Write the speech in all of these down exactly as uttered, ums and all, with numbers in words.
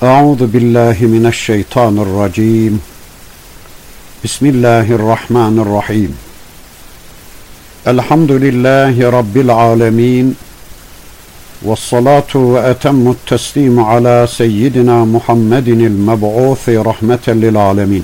Euzu billahi mineşşeytanirracim. Bismillahirrahmanirrahim. Elhamdülillahi Rabbil alemin. Vessalatu ve etemmut teslimu ala seyyidina Muhammedinil meb'ûthi rahmeten lil alemin.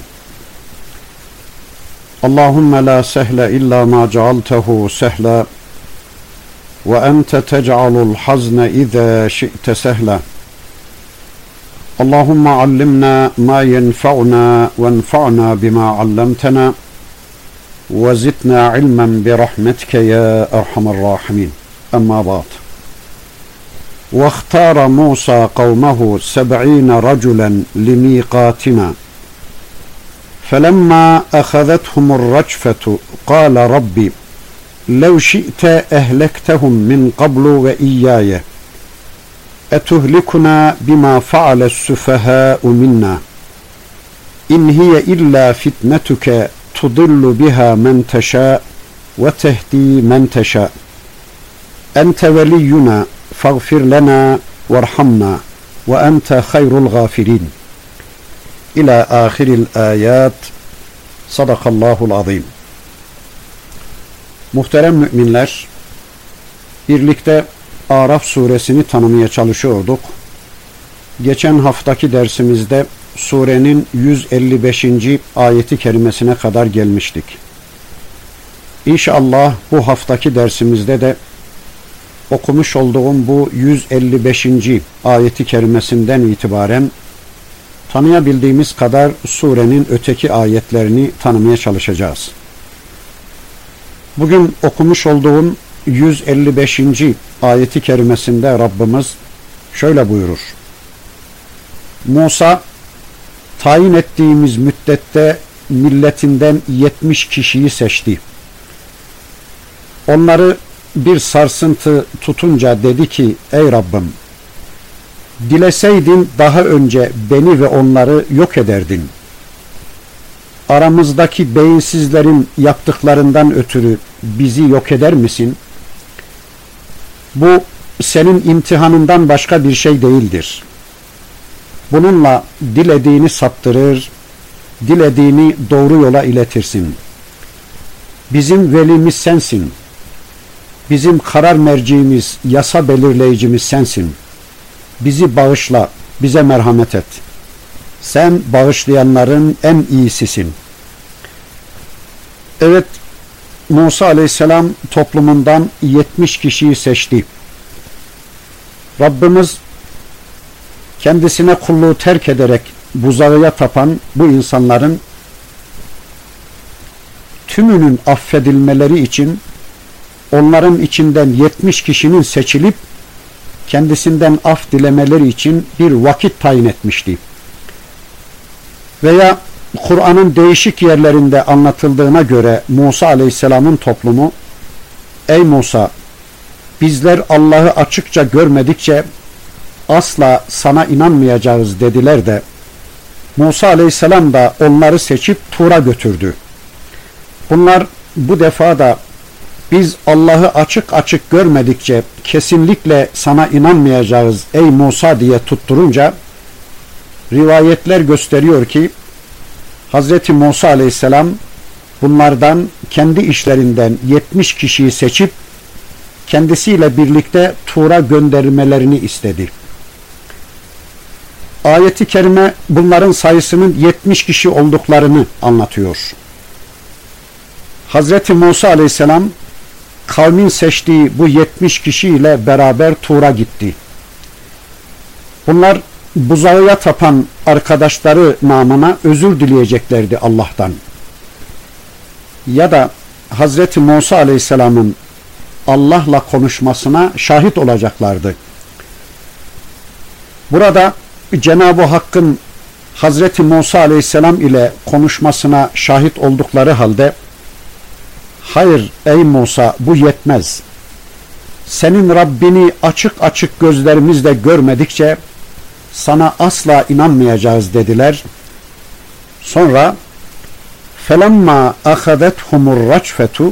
Allahümme la sehle illa ma cealtehu sehla ve ente tec'alul hazne izâ şi'te sehla. Allahümme allimna ma yenfa'una ve enfa'na bima allamtena ve zidna ilmen bi rahmetike ya erhamer rahimin. Amma ba'd. Ve ihtara Musa kavmehu seb'ine raculen limiqatina. فَلَمَّا أَخَذَتْهُمُ الرَّجْفَةُ قَالَ رَبِّ لَوْ شِئْتَ أَهْلَكْتَهُمْ مِنْ قَبْلُ وَإِيَّايَ أَتُهْلِكُنَا بِمَا فَعَلَ السُّفَهَاءُ مِنَّا إِنْ هِيَ إِلَّا فِتْنَتُكَ تُضِلُّ بِهَا مَنْ تَشَاءُ وَتَهْدِي مَنْ تَشَاءُ أَنْتَ وَلِيُّنَا فَاغْفِرْ لَنَا وَارْحَمْنَا وَأَنْتَ خَيْرُ الْغَافِرِينَ. İlâ âhiril âyât. Sadakallâhul azîm. Muhterem müminler, birlikte Araf suresini tanımaya çalışıyorduk. Geçen haftaki dersimizde surenin yüz elli beşinci ayeti kerimesine kadar gelmiştik. İnşallah bu haftaki dersimizde de okumuş olduğum bu yüz elli beşinci ayeti kerimesinden itibaren tanıyabildiğimiz kadar surenin öteki ayetlerini tanımaya çalışacağız. Bugün okumuş olduğum yüz elli beşinci ayeti kerimesinde Rabbimiz şöyle buyurur: Musa, tayin ettiğimiz müddette milletinden yetmiş kişiyi seçti. Onları bir sarsıntı tutunca dedi ki, ey Rabbim, dileseydin daha önce beni ve onları yok ederdin. Aramızdaki beyinsizlerin yaptıklarından ötürü bizi yok eder misin? Bu senin imtihanından başka bir şey değildir. Bununla dilediğini saptırır, dilediğini doğru yola iletirsin. Bizim velimiz sensin. Bizim karar merciğimiz, yasa belirleyicimiz sensin. Bizi bağışla, bize merhamet et. Sen bağışlayanların en iyisisin. Evet, Musa aleyhisselam toplumundan yetmiş kişiyi seçti. Rabbimiz kendisine kulluğu terk ederek buzağıya tapan bu insanların tümünün affedilmeleri için onların içinden yetmiş kişinin seçilip kendisinden af dilemeleri için bir vakit tayin etmişti. Veya Kur'an'ın değişik yerlerinde anlatıldığına göre Musa Aleyhisselam'ın toplumu, ey Musa, bizler Allah'ı açıkça görmedikçe asla sana inanmayacağız dediler de Musa Aleyhisselam da onları seçip Tur'a götürdü. Bunlar bu defa da biz Allah'ı açık açık görmedikçe kesinlikle sana inanmayacağız ey Musa diye tutturunca rivayetler gösteriyor ki Hazreti Musa Aleyhisselam bunlardan kendi işlerinden yetmiş kişiyi seçip kendisiyle birlikte Tur'a göndermelerini istedi. Ayet-i kerime bunların sayısının yetmiş kişi olduklarını anlatıyor. Hazreti Musa Aleyhisselam kavmin seçtiği bu yetmiş kişiyle beraber Tur'a gitti. Bunlar buzağıya tapan arkadaşları namına özür dileyeceklerdi Allah'tan. Ya da Hazreti Musa Aleyhisselam'ın Allah'la konuşmasına şahit olacaklardı. Burada Cenab-ı Hakk'ın Hazreti Musa Aleyhisselam ile konuşmasına şahit oldukları halde hayır ey Musa, bu yetmez. Senin Rabbini açık açık gözlerimizle görmedikçe sana asla inanmayacağız dediler. Sonra فَلَمَّا أَخَذَتْهُمُ الرَّجْفَةُ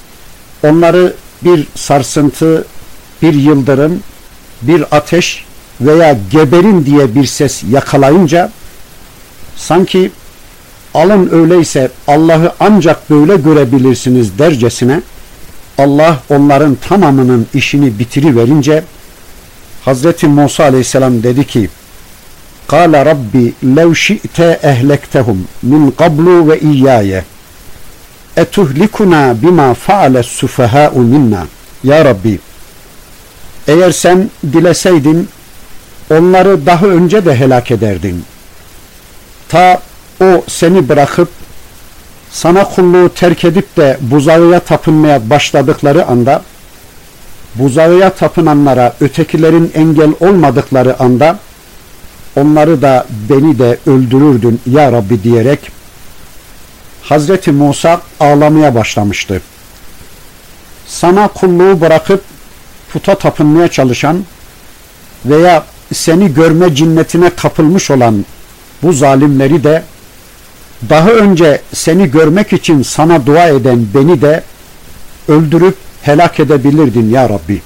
onları bir sarsıntı, bir yıldırım, bir ateş veya geberin diye bir ses yakalayınca sanki alın öyleyse Allah'ı ancak böyle görebilirsiniz dercesine Allah onların tamamının işini bitiriverince Hazreti Musa aleyhisselam dedi ki Kâle Rabbi lev şi'te ehlektehum min qablu ve iyyâye etuhlikuna bima faale sufahâ'u minna. Ya Rabbi, eğer sen dileseydin onları daha önce de helak ederdin. Ta o seni bırakıp sana kulluğu terk edip de buzağıya tapınmaya başladıkları anda, buzağıya tapınanlara ötekilerin engel olmadıkları anda onları da beni de öldürürdün ya Rabbi diyerek Hazreti Musa ağlamaya başlamıştı. Sana kulluğu bırakıp puta tapınmaya çalışan veya seni görme cinnetine kapılmış olan bu zalimleri de daha önce seni görmek için sana dua eden beni de öldürüp helak edebilirdin ya Rabbi.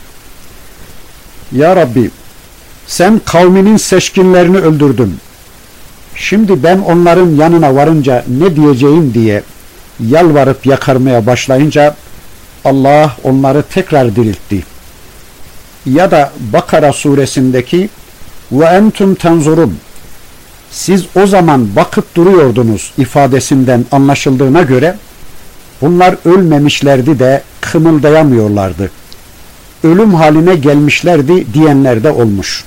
Ya Rabbi, sen kavminin seçkinlerini öldürdün. Şimdi ben onların yanına varınca ne diyeceğim diye yalvarıp yakarmaya başlayınca Allah onları tekrar diriltti. Ya da Bakara suresindeki ve entum tenzurun, siz o zaman bakıp duruyordunuz ifadesinden anlaşıldığına göre bunlar ölmemişlerdi de kımıldayamıyorlardı. Ölüm haline gelmişlerdi diyenler de olmuş.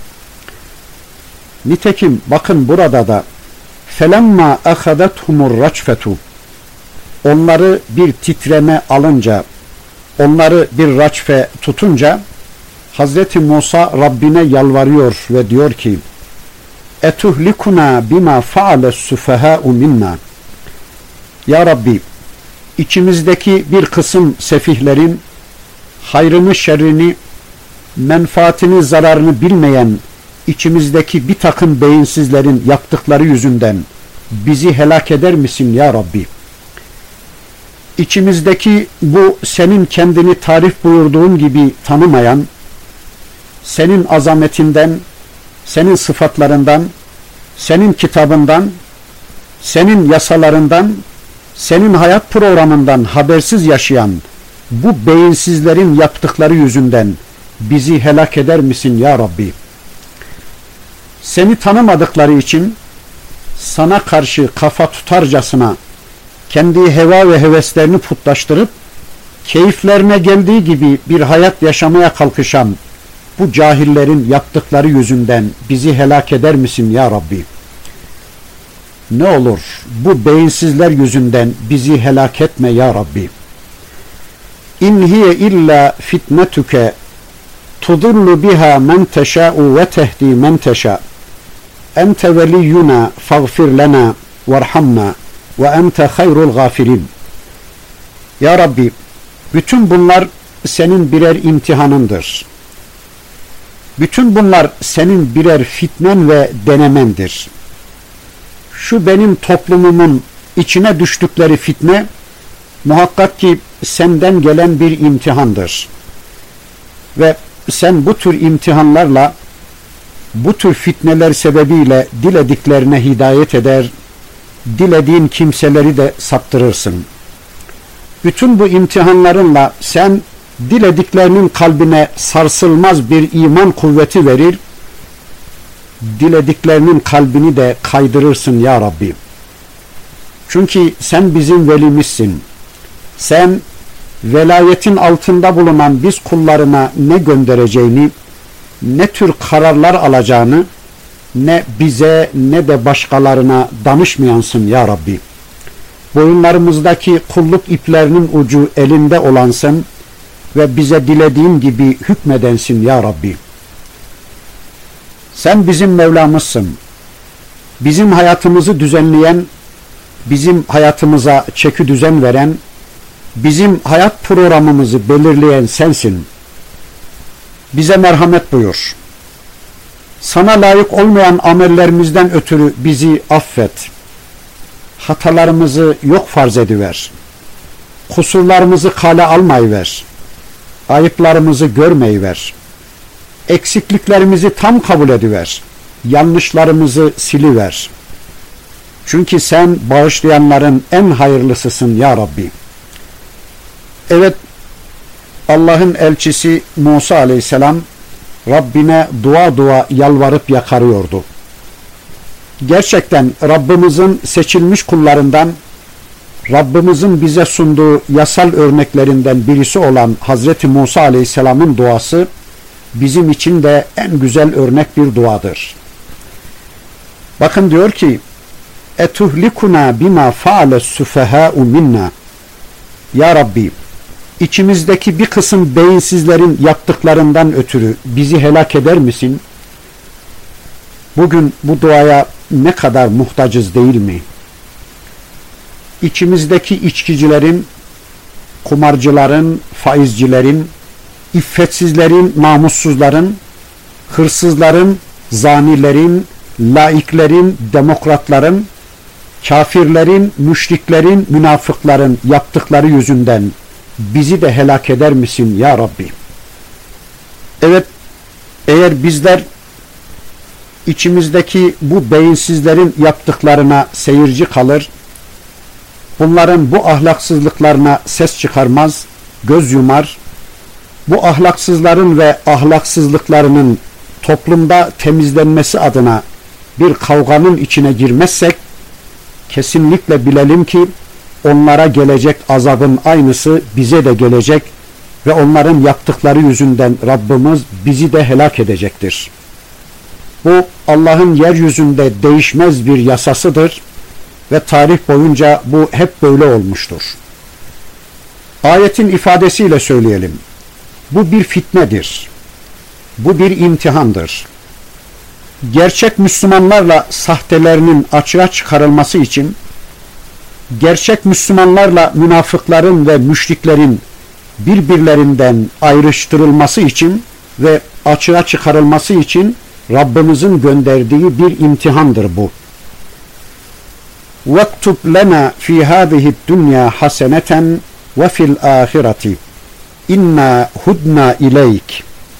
Nitekim bakın burada da felemma ahadathumur racfetu, onları bir titreme alınca, onları bir raçfe tutunca Hazreti Musa Rabbine yalvarıyor ve diyor ki etuhlikuna bima faale sufaha'u minna. Ya Rabbi, içimizdeki bir kısım sefihlerin hayrını şerrini, menfaatini zararını bilmeyen içimizdeki bir takım beyinsizlerin yaptıkları yüzünden bizi helak eder misin ya Rabbi? İçimizdeki bu senin kendini tarif buyurduğun gibi tanımayan, senin azametinden, senin sıfatlarından, senin kitabından, senin yasalarından, senin hayat programından habersiz yaşayan bu beyinsizlerin yaptıkları yüzünden bizi helak eder misin ya Rabbi? Seni tanımadıkları için sana karşı kafa tutarcasına kendi heva ve heveslerini putlaştırıp keyiflerine geldiği gibi bir hayat yaşamaya kalkışan bu cahillerin yaptıkları yüzünden bizi helak eder misin ya Rabbi? Ne olur bu beyinsizler yüzünden bizi helak etme ya Rabbi. İn hiye illa fitnetuke tudillu biha men teşâ'u ve tehdi men teşâ. Ente veliyyuna faghfir lena varhamna ve ente hayrul gafirin. Ya Rabbi, bütün bunlar senin birer imtihanındır. Bütün bunlar senin birer fitnen ve denemendir. Şu benim toplumumun içine düştükleri fitne muhakkak ki senden gelen bir imtihandır. Ve sen bu tür imtihanlarla, bu tür fitneler sebebiyle dilediklerine hidayet eder, dilediğin kimseleri de saptırırsın. Bütün bu imtihanlarınla sen dilediklerinin kalbine sarsılmaz bir iman kuvveti verir, dilediklerinin kalbini de kaydırırsın ya Rabbi. Çünkü sen bizim velimizsin. Sen velayetin altında bulunan biz kullarına ne göndereceğini, ne tür kararlar alacağını, ne bize ne de başkalarına danışmayansın ya Rabbi. Boyunlarımızdaki kulluk iplerinin ucu elinde olansın ve bize dilediğin gibi hükmedensin ya Rabbi. Sen bizim Mevlamızsın. Bizim hayatımızı düzenleyen, bizim hayatımıza çeki düzen veren, bizim hayat programımızı belirleyen sensin. Bize merhamet buyur. Sana layık olmayan amellerimizden ötürü bizi affet. Hatalarımızı yok farz ediver. Kusurlarımızı kale almayıver. Ayıplarımızı görmeyiver. eksikliklerimizi tam kabul ediver. Yanlışlarımızı siliver. Çünkü sen bağışlayanların en hayırlısısın ya Rabbi. Evet, Allah'ın elçisi Musa aleyhisselam Rabbine dua dua yalvarıp yakarıyordu. Gerçekten Rabbimizin seçilmiş kullarından, Rabbimizin bize sunduğu yasal örneklerinden birisi olan Hazreti Musa aleyhisselamın duası bizim için de en güzel örnek bir duadır. Bakın diyor ki: etuhlikuna bima faale sufehâ'u minna. Ya Rabbi, içimizdeki bir kısım beyinsizlerin yaptıklarından ötürü bizi helak eder misin? Bugün bu duaya ne kadar muhtacız değil mi? İçimizdeki içkicilerin, kumarcıların, faizcilerin, iffetsizlerin, namussuzların, hırsızların, zanilerin, laiklerin, demokratların, kafirlerin, müşriklerin, münafıkların yaptıkları yüzünden bizi de helak eder misin ya Rabbi? Evet, eğer bizler içimizdeki bu beyinsizlerin yaptıklarına seyirci kalır, bunların bu ahlaksızlıklarına ses çıkarmaz, göz yumar, bu ahlaksızların ve ahlaksızlıklarının toplumda temizlenmesi adına bir kavganın içine girmezsek, kesinlikle bilelim ki onlara gelecek azabın aynısı bize de gelecek ve onların yaptıkları yüzünden Rabbimiz bizi de helak edecektir. Bu Allah'ın yeryüzünde değişmez bir yasasıdır ve tarih boyunca bu hep böyle olmuştur. Ayetin ifadesiyle söyleyelim. Bu bir fitnedir. Bu bir imtihandır. Gerçek Müslümanlarla sahtelerinin açığa çıkarılması için, gerçek Müslümanlarla münafıkların ve müşriklerin birbirlerinden ayrıştırılması için ve açığa çıkarılması için Rabbimizin gönderdiği bir imtihandır bu. وَاكْتُبْ لَنَا فِي هَذِهِ الدُّنْيَا حَسَنَةً وَفِي الْآخِرَةِ اِنَّا هُدْنَا اِلَيْكِ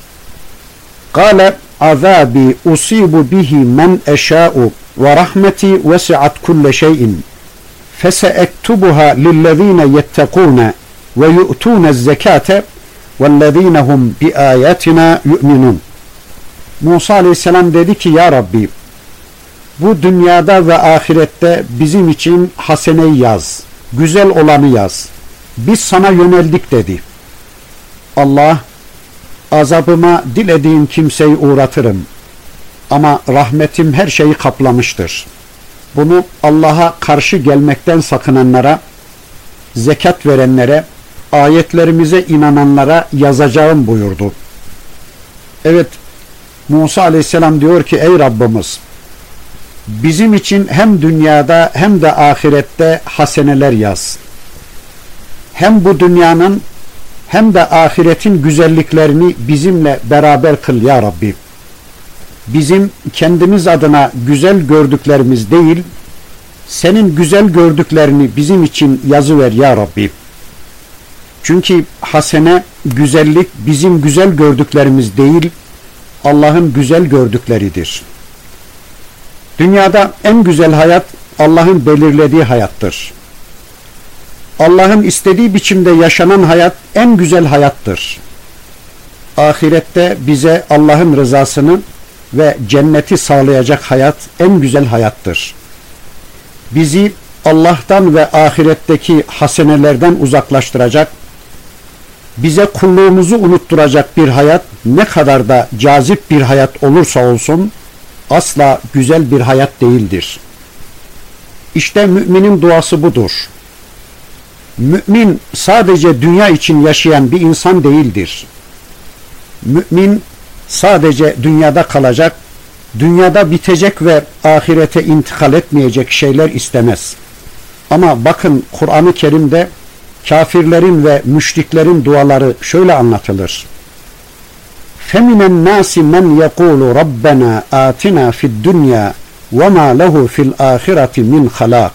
قَالَ عَذَابِي أُصِيبُ بِهِ مَنْ أَشَاءُ وَرَحْمَتِي وَسِعَتْ كُلَّ شَيْءٍ فَسَأَكْتُبُهَا لِلَّذ۪ينَ يَتَّقُونَ وَيُؤْتُونَ الزَّكَاةَ وَالَّذ۪ينَ هُمْ بِآيَاتِنَا يُؤْمِنُونَ. Musa aleyhisselam dedi ki: ya Rabbi, bu dünyada ve ahirette bizim için haseneyi yaz, güzel olanı yaz. Biz sana yöneldik dedi. Allah: azabıma dilediğim kimseyi uğratırım ama rahmetim her şeyi kaplamıştır. Bunu Allah'a karşı gelmekten sakınanlara, zekat verenlere, ayetlerimize inananlara yazacağım buyurdu. Evet, Musa aleyhisselam diyor ki: ey Rabbimiz, bizim için hem dünyada hem de ahirette haseneler yaz. Hem bu dünyanın hem de ahiretin güzelliklerini bizimle beraber kıl ya Rabbi. Bizim kendimiz adına güzel gördüklerimiz değil, senin güzel gördüklerini bizim için yazıver ya Rabbi. Çünkü hasene, güzellik bizim güzel gördüklerimiz değil, Allah'ın güzel gördükleridir. Dünyada en güzel hayat Allah'ın belirlediği hayattır. Allah'ın istediği biçimde yaşanan hayat en güzel hayattır. Ahirette bize Allah'ın rızasını ve cenneti sağlayacak hayat en güzel hayattır. Bizi Allah'tan ve ahiretteki hasenelerden uzaklaştıracak, bize kulluğumuzu unutturacak bir hayat ne kadar da cazip bir hayat olursa olsun asla güzel bir hayat değildir. İşte müminin duası budur. Mümin sadece dünya için yaşayan bir insan değildir. Mümin sadece dünyada kalacak, dünyada bitecek ve ahirete intikal etmeyecek şeyler istemez. Ama bakın Kur'an-ı Kerim'de kafirlerin ve müşriklerin duaları şöyle anlatılır. فَمِنَ النَّاسِ مَنْ يَقُولُ رَبَّنَا آتِنَا فِي الدُّنْيَا وَمَا لَهُ فِي الْآخِرَةِ مِنْ خَلَاقٍ.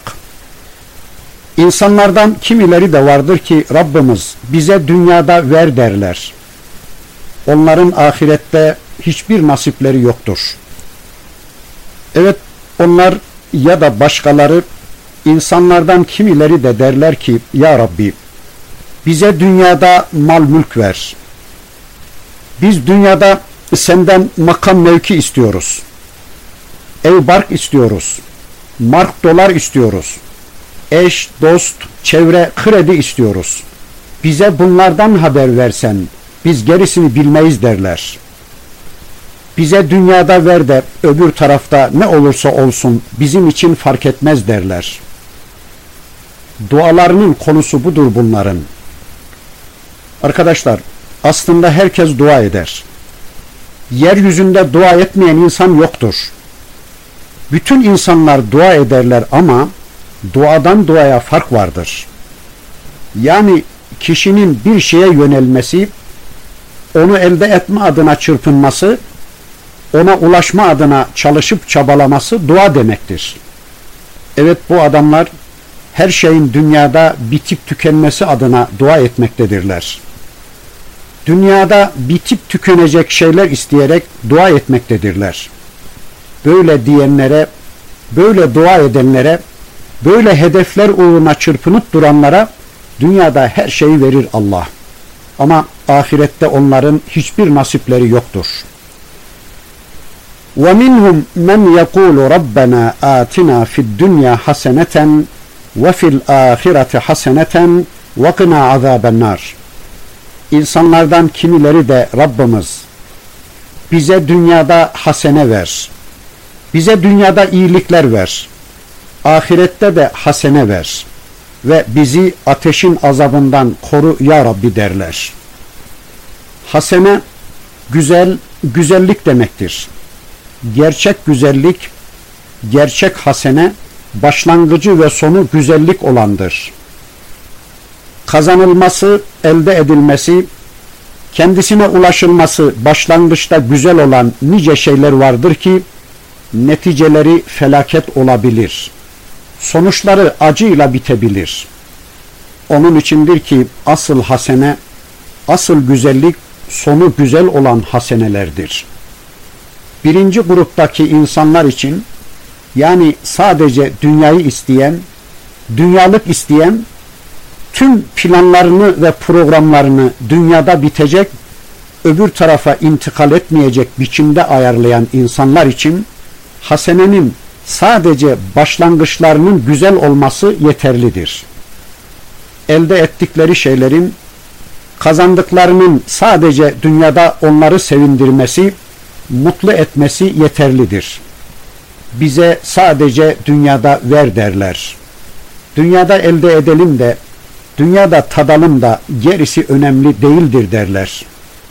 İnsanlardan kimileri de vardır ki Rabbimiz bize dünyada ver derler. onların ahirette hiçbir nasipleri yoktur. Evet, onlar ya da başkaları, insanlardan kimileri de derler ki, Ya Rabbi, bize dünyada mal mülk ver. Biz dünyada senden makam mevki istiyoruz. Ev bark istiyoruz. Mark dolar istiyoruz. Eş, dost, çevre, kredi istiyoruz. Bize bunlardan haber versen, biz gerisini bilmeyiz derler. Bize dünyada ver de öbür tarafta ne olursa olsun bizim için fark etmez derler. Dualarının konusu budur bunların. Arkadaşlar, aslında herkes dua eder. Yeryüzünde dua etmeyen insan yoktur. Bütün insanlar dua ederler ama duadan duaya fark vardır. Yani kişinin bir şeye yönelmesi, onu elde etme adına çırpınması, ona ulaşma adına çalışıp çabalaması dua demektir. Evet, bu adamlar her şeyin dünyada bitip tükenmesi adına dua etmektedirler. Dünyada bitip tükenecek şeyler isteyerek dua etmektedirler. Böyle diyenlere, böyle dua edenlere, böyle hedefler uğruna çırpınıp duranlara dünyada her şeyi verir Allah. Ama ahirette onların hiçbir nasipleri yoktur. وَمِنْهُمْ مَنْ يَقُولُ رَبَّنَا آتِنَا فِي الدُّنْيَا حَسَنَةً وَفِي الْآخِرَةِ حَسَنَةً وَقِنَا عَذَابَ النَّارِ. İnsanlardan kimileri de Rabbimiz bize dünyada hasene ver, bize dünyada iyilikler ver, ahirette de hasene ver ve bizi ateşin azabından koru ya Rabbi derler. Hasene, güzel, güzellik demektir. Gerçek güzellik, gerçek hasene, başlangıcı ve sonu güzellik olandır. Kazanılması, elde edilmesi, kendisine ulaşılması başlangıçta güzel olan nice şeyler vardır ki neticeleri felaket olabilir. Sonuçları acıyla bitebilir. Onun içindir ki asıl hasene, asıl güzellik sonu güzel olan hasenelerdir. Birinci gruptaki insanlar için, yani sadece dünyayı isteyen, dünyalık isteyen, tüm planlarını ve programlarını dünyada bitecek, öbür tarafa intikal etmeyecek biçimde ayarlayan insanlar için hasenenin sadece başlangıçlarının güzel olması yeterlidir. Elde ettikleri şeylerin, kazandıklarının sadece dünyada onları sevindirmesi, mutlu etmesi yeterlidir. Bize sadece dünyada ver derler. Dünyada elde edelim de, dünyada tadalım da gerisi önemli değildir derler.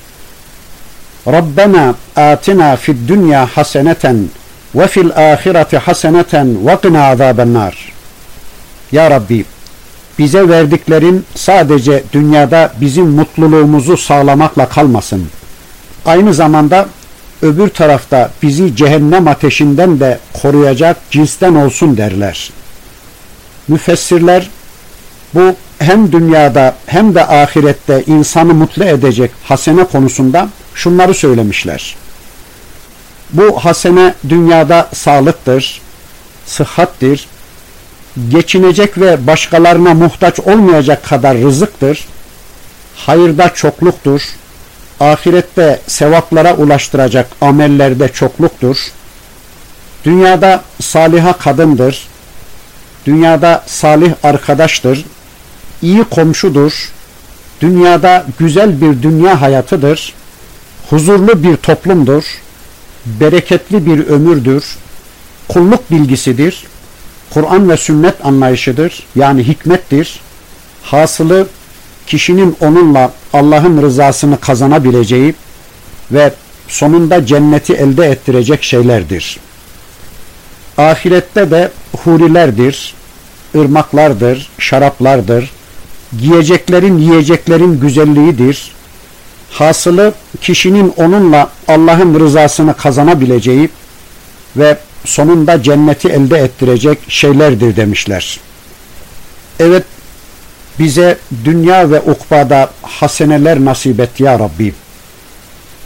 Rabbena atina fid dünya haseneten ve fil ahireti haseneten ve qina azabennar. Ya Rabbi, bize verdiklerin sadece dünyada bizim mutluluğumuzu sağlamakla kalmasın. Aynı zamanda öbür tarafta bizi cehennem ateşinden de koruyacak cinsten olsun derler. Müfessirler bu hem dünyada hem de ahirette insanı mutlu edecek hasene konusunda şunları söylemişler. Bu hasene dünyada sağlıktır, sıhhattir, geçinecek ve başkalarına muhtaç olmayacak kadar rızıktır, hayırda çokluktur, ahirette sevaplara ulaştıracak amellerde çokluktur, dünyada saliha kadındır, dünyada salih arkadaştır, iyi komşudur, dünyada güzel bir dünya hayatıdır, huzurlu bir toplumdur, bereketli bir ömürdür, kulluk bilgisidir, Kur'an ve sünnet anlayışıdır, yani hikmettir. Hasılı kişinin onunla Allah'ın rızasını kazanabileceği ve sonunda cenneti elde ettirecek şeylerdir. Ahirette de hurilerdir, ırmaklardır, şaraplardır, giyeceklerin, yiyeceklerin güzelliğidir. Hasılı kişinin onunla Allah'ın rızasını kazanabileceği ve sonunda cenneti elde ettirecek şeylerdir demişler. Evet, bize dünya ve ukbada haseneler nasip et ya Rabbi.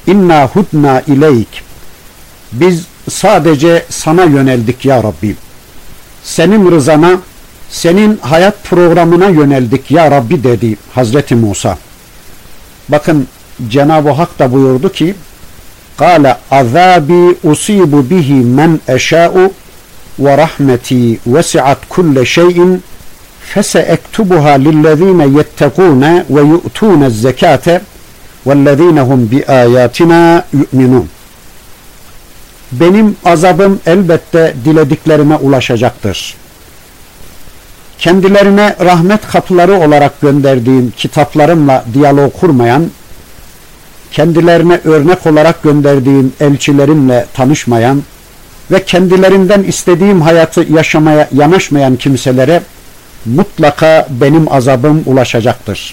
İnna hudna ileyk. Biz sadece sana yöneldik ya Rabbi. Senin rızana, senin hayat programına yöneldik ya Rabbi dedi Hazreti Musa. Bakın Cenab-ı Hak da buyurdu ki Kâle azâbi usibu bihi men eşâ'u ve rahmeti vesi'at kulle şeyin feseektubuha lillezîne yettekûne ve yu'tûne zekâte vellezîne hum bi âyâtina yu'minûn. Benim azabım elbette dilediklerime ulaşacaktır. Kendilerine rahmet kapıları olarak gönderdiğim kitaplarımla diyalog kurmayan, kendilerine örnek olarak gönderdiğim elçilerimle tanışmayan ve kendilerinden istediğim hayatı yaşamaya yanaşmayan kimselere mutlaka benim azabım ulaşacaktır.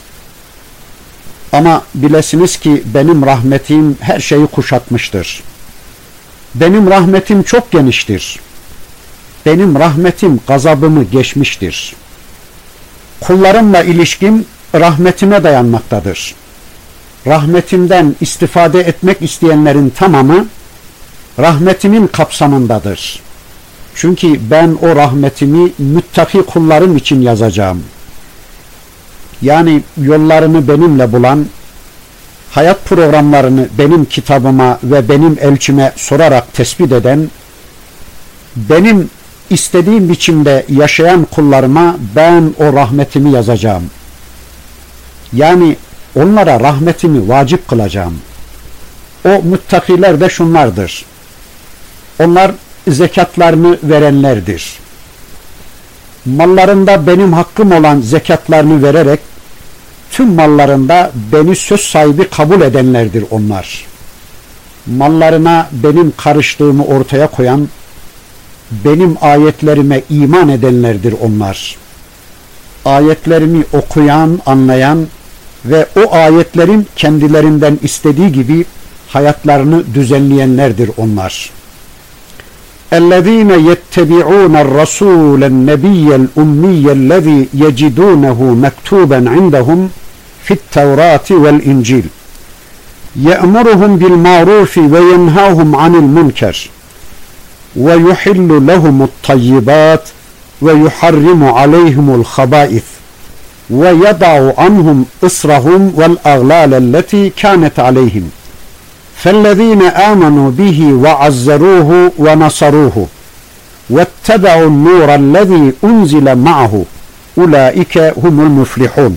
Ama bilesiniz ki benim rahmetim her şeyi kuşatmıştır. Benim rahmetim çok geniştir. Benim rahmetim gazabımı geçmiştir. Kullarımla ilişkim rahmetime dayanmaktadır. Rahmetimden istifade etmek isteyenlerin tamamı rahmetimin kapsamındadır. Çünkü ben o rahmetimi müttaki kullarım için yazacağım. Yani yollarını benimle bulan, hayat programlarını benim kitabıma ve benim elçime sorarak tespit eden, benim istediğim biçimde yaşayan kullarıma ben o rahmetimi yazacağım. Yani onlara rahmetimi vacip kılacağım. O muttakiler de şunlardır. Onlar zekatlarını verenlerdir. Mallarında benim hakkım olan zekatlarını vererek tüm mallarında beni söz sahibi kabul edenlerdir onlar. Mallarına benim karıştığımı ortaya koyan, benim ayetlerime iman edenlerdir onlar. Ayetlerimi okuyan, anlayan ve o ayetlerin kendilerinden istediği gibi hayatlarını düzenleyenlerdir onlar. اَلَّذ۪ينَ يَتَّبِعُونَ الرَّسُولَ النَّبِيَّ الْاُمِّيَّ الَّذ۪ي يَجِدُونَهُ مَكْتُوبًا عِنْدَهُمْ فِي التَّوْرَاتِ وَالْاِنْجِيلِ يَأْمُرُهُمْ بِالْمَعْرُوفِ وَيَنْهَاهُمْ عَنِ الْمُنْكَرِ وَيُحِلُّ لَهُمُ الطَّيِّبَاتِ وَيُحَرِّمُ عَلَيْهِمُ الْخَبَائِثِ وَيَضَعُ عَنْهُمْ إِصْرَهُمْ وَالْأَغْلَالَ الَّتِي كَانَتْ عَلَيْهِمْ فَالَّذ۪ينَ آمَنُوا بِهِ وَعَزَّرُوهُ وَنَصَرُوهُ وَاتَّبَعُوا النُّورَ الَّذ۪ي أُنْزِلَ مَعَهُ اُولَٰئِكَ هُمُ الْمُفْلِحُونَ.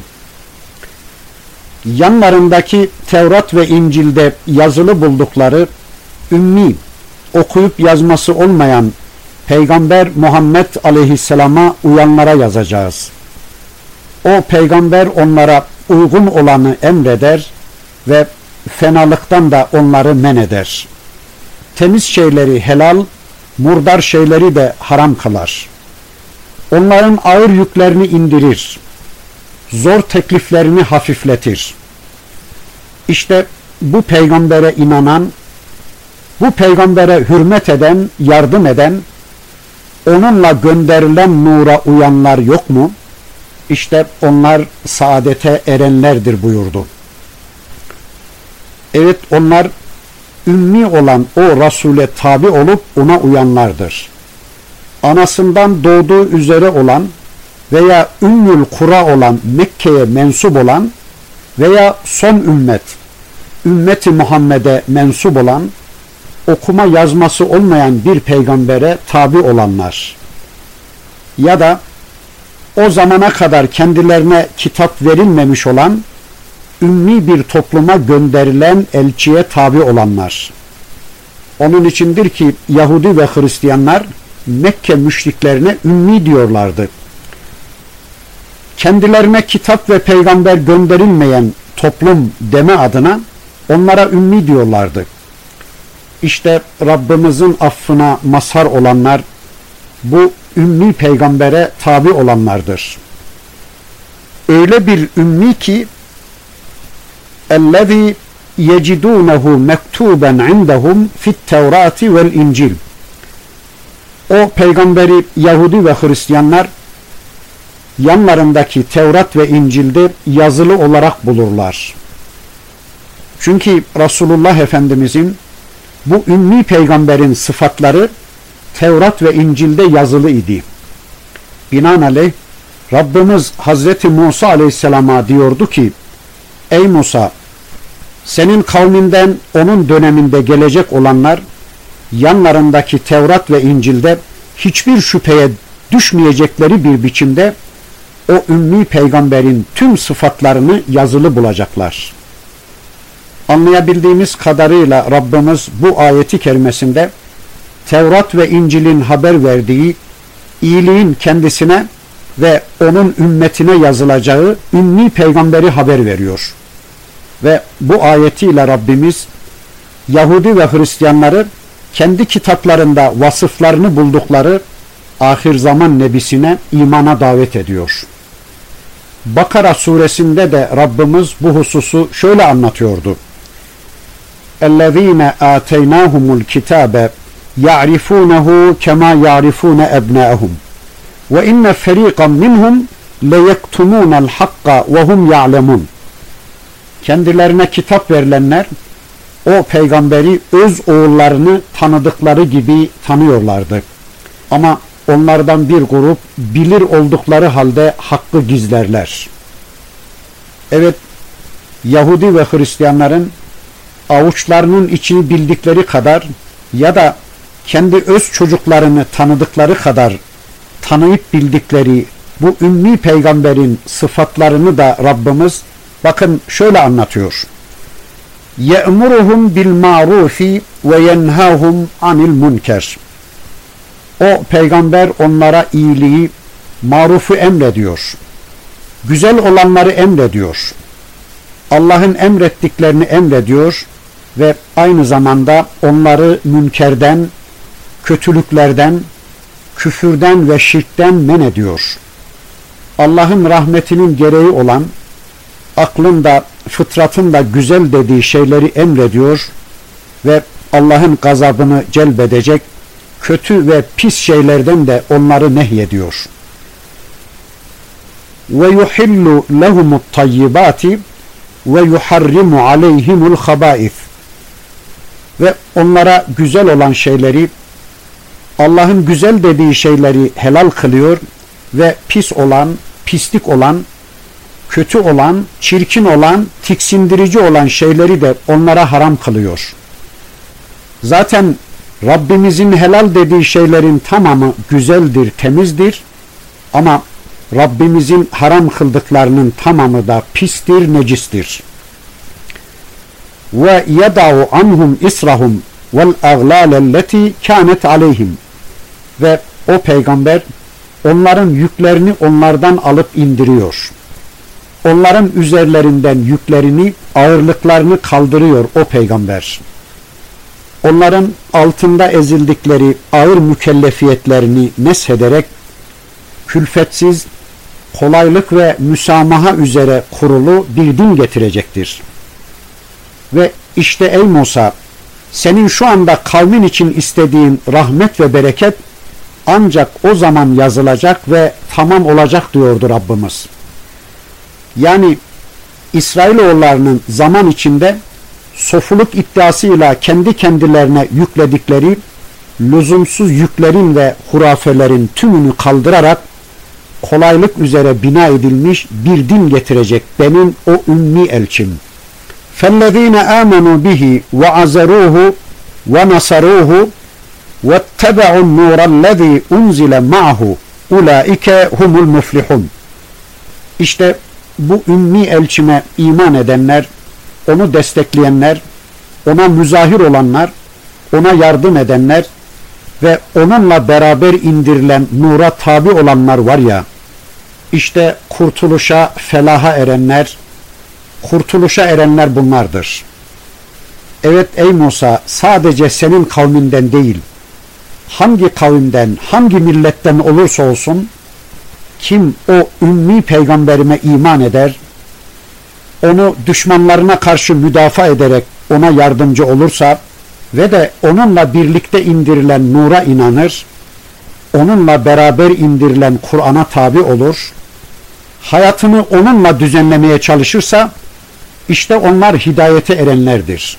Yanlarındaki Tevrat ve İncil'de yazılı buldukları ümmi, okuyup yazması olmayan Peygamber Muhammed Aleyhisselam'a uyanlara yazacağız. O peygamber onlara uygun olanı emreder ve fenalıktan da onları men eder. Temiz şeyleri helal, murdar şeyleri de haram kılar. Onların ağır yüklerini indirir. Zor tekliflerini hafifletir. İşte bu peygambere inanan, bu peygambere hürmet eden, yardım eden, onunla gönderilen nura uyanlar yok mu? İşte onlar saadete erenlerdir buyurdu. Evet, onlar ümmi olan o Resul'e tabi olup ona uyanlardır. Anasından doğduğu üzere olan veya Ümmül Kura olan Mekke'ye mensup olan veya son ümmet, ümmeti Muhammed'e mensup olan, okuma yazması olmayan bir peygambere tabi olanlar ya da o zamana kadar kendilerine kitap verilmemiş olan ümmi bir topluma gönderilen elçiye tabi olanlar. Onun içindir ki Yahudi ve Hristiyanlar Mekke müşriklerine ümmi diyorlardı. Kendilerine kitap ve peygamber gönderilmeyen toplum deme adına onlara ümmi diyorlardı. İşte Rabbimizin affına mazhar olanlar bu ümmi peygambere tabi olanlardır. Öyle bir ümmi ki اَلَّذ۪ي يَجِدُونَهُ مَكْتُوبًا عِنْدَهُمْ فِي التَّوْرَاتِ وَالْاِنْجِيلِ. O peygamberi Yahudi ve Hristiyanlar yanlarındaki Tevrat ve İncil'de yazılı olarak bulurlar. Çünkü Resulullah Efendimizin bu ümmi peygamberin sıfatları Tevrat ve İncil'de yazılı idi. Binaenaleyh Rabbimiz Hazreti Musa Aleyhisselam'a diyordu ki, ey Musa, senin kavminden onun döneminde gelecek olanlar yanlarındaki Tevrat ve İncil'de hiçbir şüpheye düşmeyecekleri bir biçimde o ümmi peygamberin tüm sıfatlarını yazılı bulacaklar. Anlayabildiğimiz kadarıyla Rabbimiz bu ayeti kerimesinde Tevrat ve İncil'in haber verdiği iyiliğin kendisine ve onun ümmetine yazılacağı ümmi peygamberi haber veriyor. Ve bu ayetiyle Rabbimiz Yahudi ve Hristiyanları kendi kitaplarında vasıflarını buldukları ahir zaman nebisine imana davet ediyor. Bakara suresinde de Rabbimiz bu hususu şöyle anlatıyordu. اَلَّذ۪ينَ آتَيْنَاهُمُ الْكِتَابَ يَعْرِفُونَهُ كَمَا يَعْرِفُونَ أَبْنَاءَهُمْ وَاِنَّ فَر۪يقًا مِنْهُمْ لَيَكْتُمُونَ الْحَقَّ وَهُمْ يَعْلَمُونَ. Kendilerine kitap verilenler o peygamberi öz oğullarını tanıdıkları gibi tanıyorlardı. Ama onlardan bir grup bilir oldukları halde hakkı gizlerler. Evet, Yahudi ve Hristiyanların avuçlarının içini bildikleri kadar ya da kendi öz çocuklarını tanıdıkları kadar tanıyıp bildikleri bu ümmi peygamberin sıfatlarını da Rabbimiz bakın şöyle anlatıyor. يَأْمُرُهُمْ بِالْمَعْرُوفِ وَيَنْهَاهُمْ عَنِ الْمُنْكَرِ. O peygamber onlara iyiliği, marufu emrediyor. Güzel olanları emrediyor. Allah'ın emrettiklerini emrediyor ve aynı zamanda onları münkerden, kötülüklerden, küfürden ve şirkten men ediyor. Allah'ın rahmetinin gereği olan, aklın da fıtratın da güzel dediği şeyleri emrediyor ve Allah'ın gazabını celbedecek kötü ve pis şeylerden de onları nehyediyor. Ve yuhillu lehumut tayyibati ve yuharrimu aleyhimul haba'ith. Ve onlara güzel olan şeyleri, Allah'ın güzel dediği şeyleri helal kılıyor ve pis olan, pislik olan, kötü olan, çirkin olan, tiksindirici olan şeyleri de onlara haram kılıyor. Zaten Rabbimizin helal dediği şeylerin tamamı güzeldir, temizdir. Ama Rabbimizin haram kıldıklarının tamamı da pistir, necistir. Ve yeda'u anhum israhum vel aglâlelleti kânet aleyhim. Ve o peygamber onların yüklerini onlardan alıp indiriyor. Onların üzerlerinden yüklerini, ağırlıklarını kaldırıyor o peygamber. Onların altında ezildikleri ağır mükellefiyetlerini neshederek külfetsiz, kolaylık ve müsamaha üzere kurulu bir din getirecektir. Ve işte ey Musa, senin şu anda kavmin için istediğin rahmet ve bereket ancak o zaman yazılacak ve tamam olacak diyordu Rabbimiz. Yani İsrailoğullarının zaman içinde sofuluk iddiasıyla kendi kendilerine yükledikleri lüzumsuz yüklerin ve hurafelerin tümünü kaldırarak kolaylık üzere bina edilmiş bir din getirecek benim o ümmi elçim. فَالَّذ۪ينَ آمَنُوا بِهِ وَعَزَرُوهُ وَنَصَرُوهُ وَاتَّبَعُوا النُّورَ الَّذ۪ي اُنْزِلَ مَعَهُ اُولَٰئِكَ هُمُ الْمُفْلِحُونَ. İşte bu ümmi elçime iman edenler, onu destekleyenler, ona müzahir olanlar, ona yardım edenler ve onunla beraber indirilen nura tabi olanlar var ya, işte kurtuluşa, felaha erenler, kurtuluşa erenler bunlardır. Evet ey Musa, sadece senin kavminden değil, hangi kavimden, hangi milletten olursa olsun, kim o ümmi peygamberime iman eder, onu düşmanlarına karşı müdafaa ederek ona yardımcı olursa ve de onunla birlikte indirilen nura inanır, onunla beraber indirilen Kur'an'a tabi olur, hayatını onunla düzenlemeye çalışırsa, İşte onlar hidayete erenlerdir.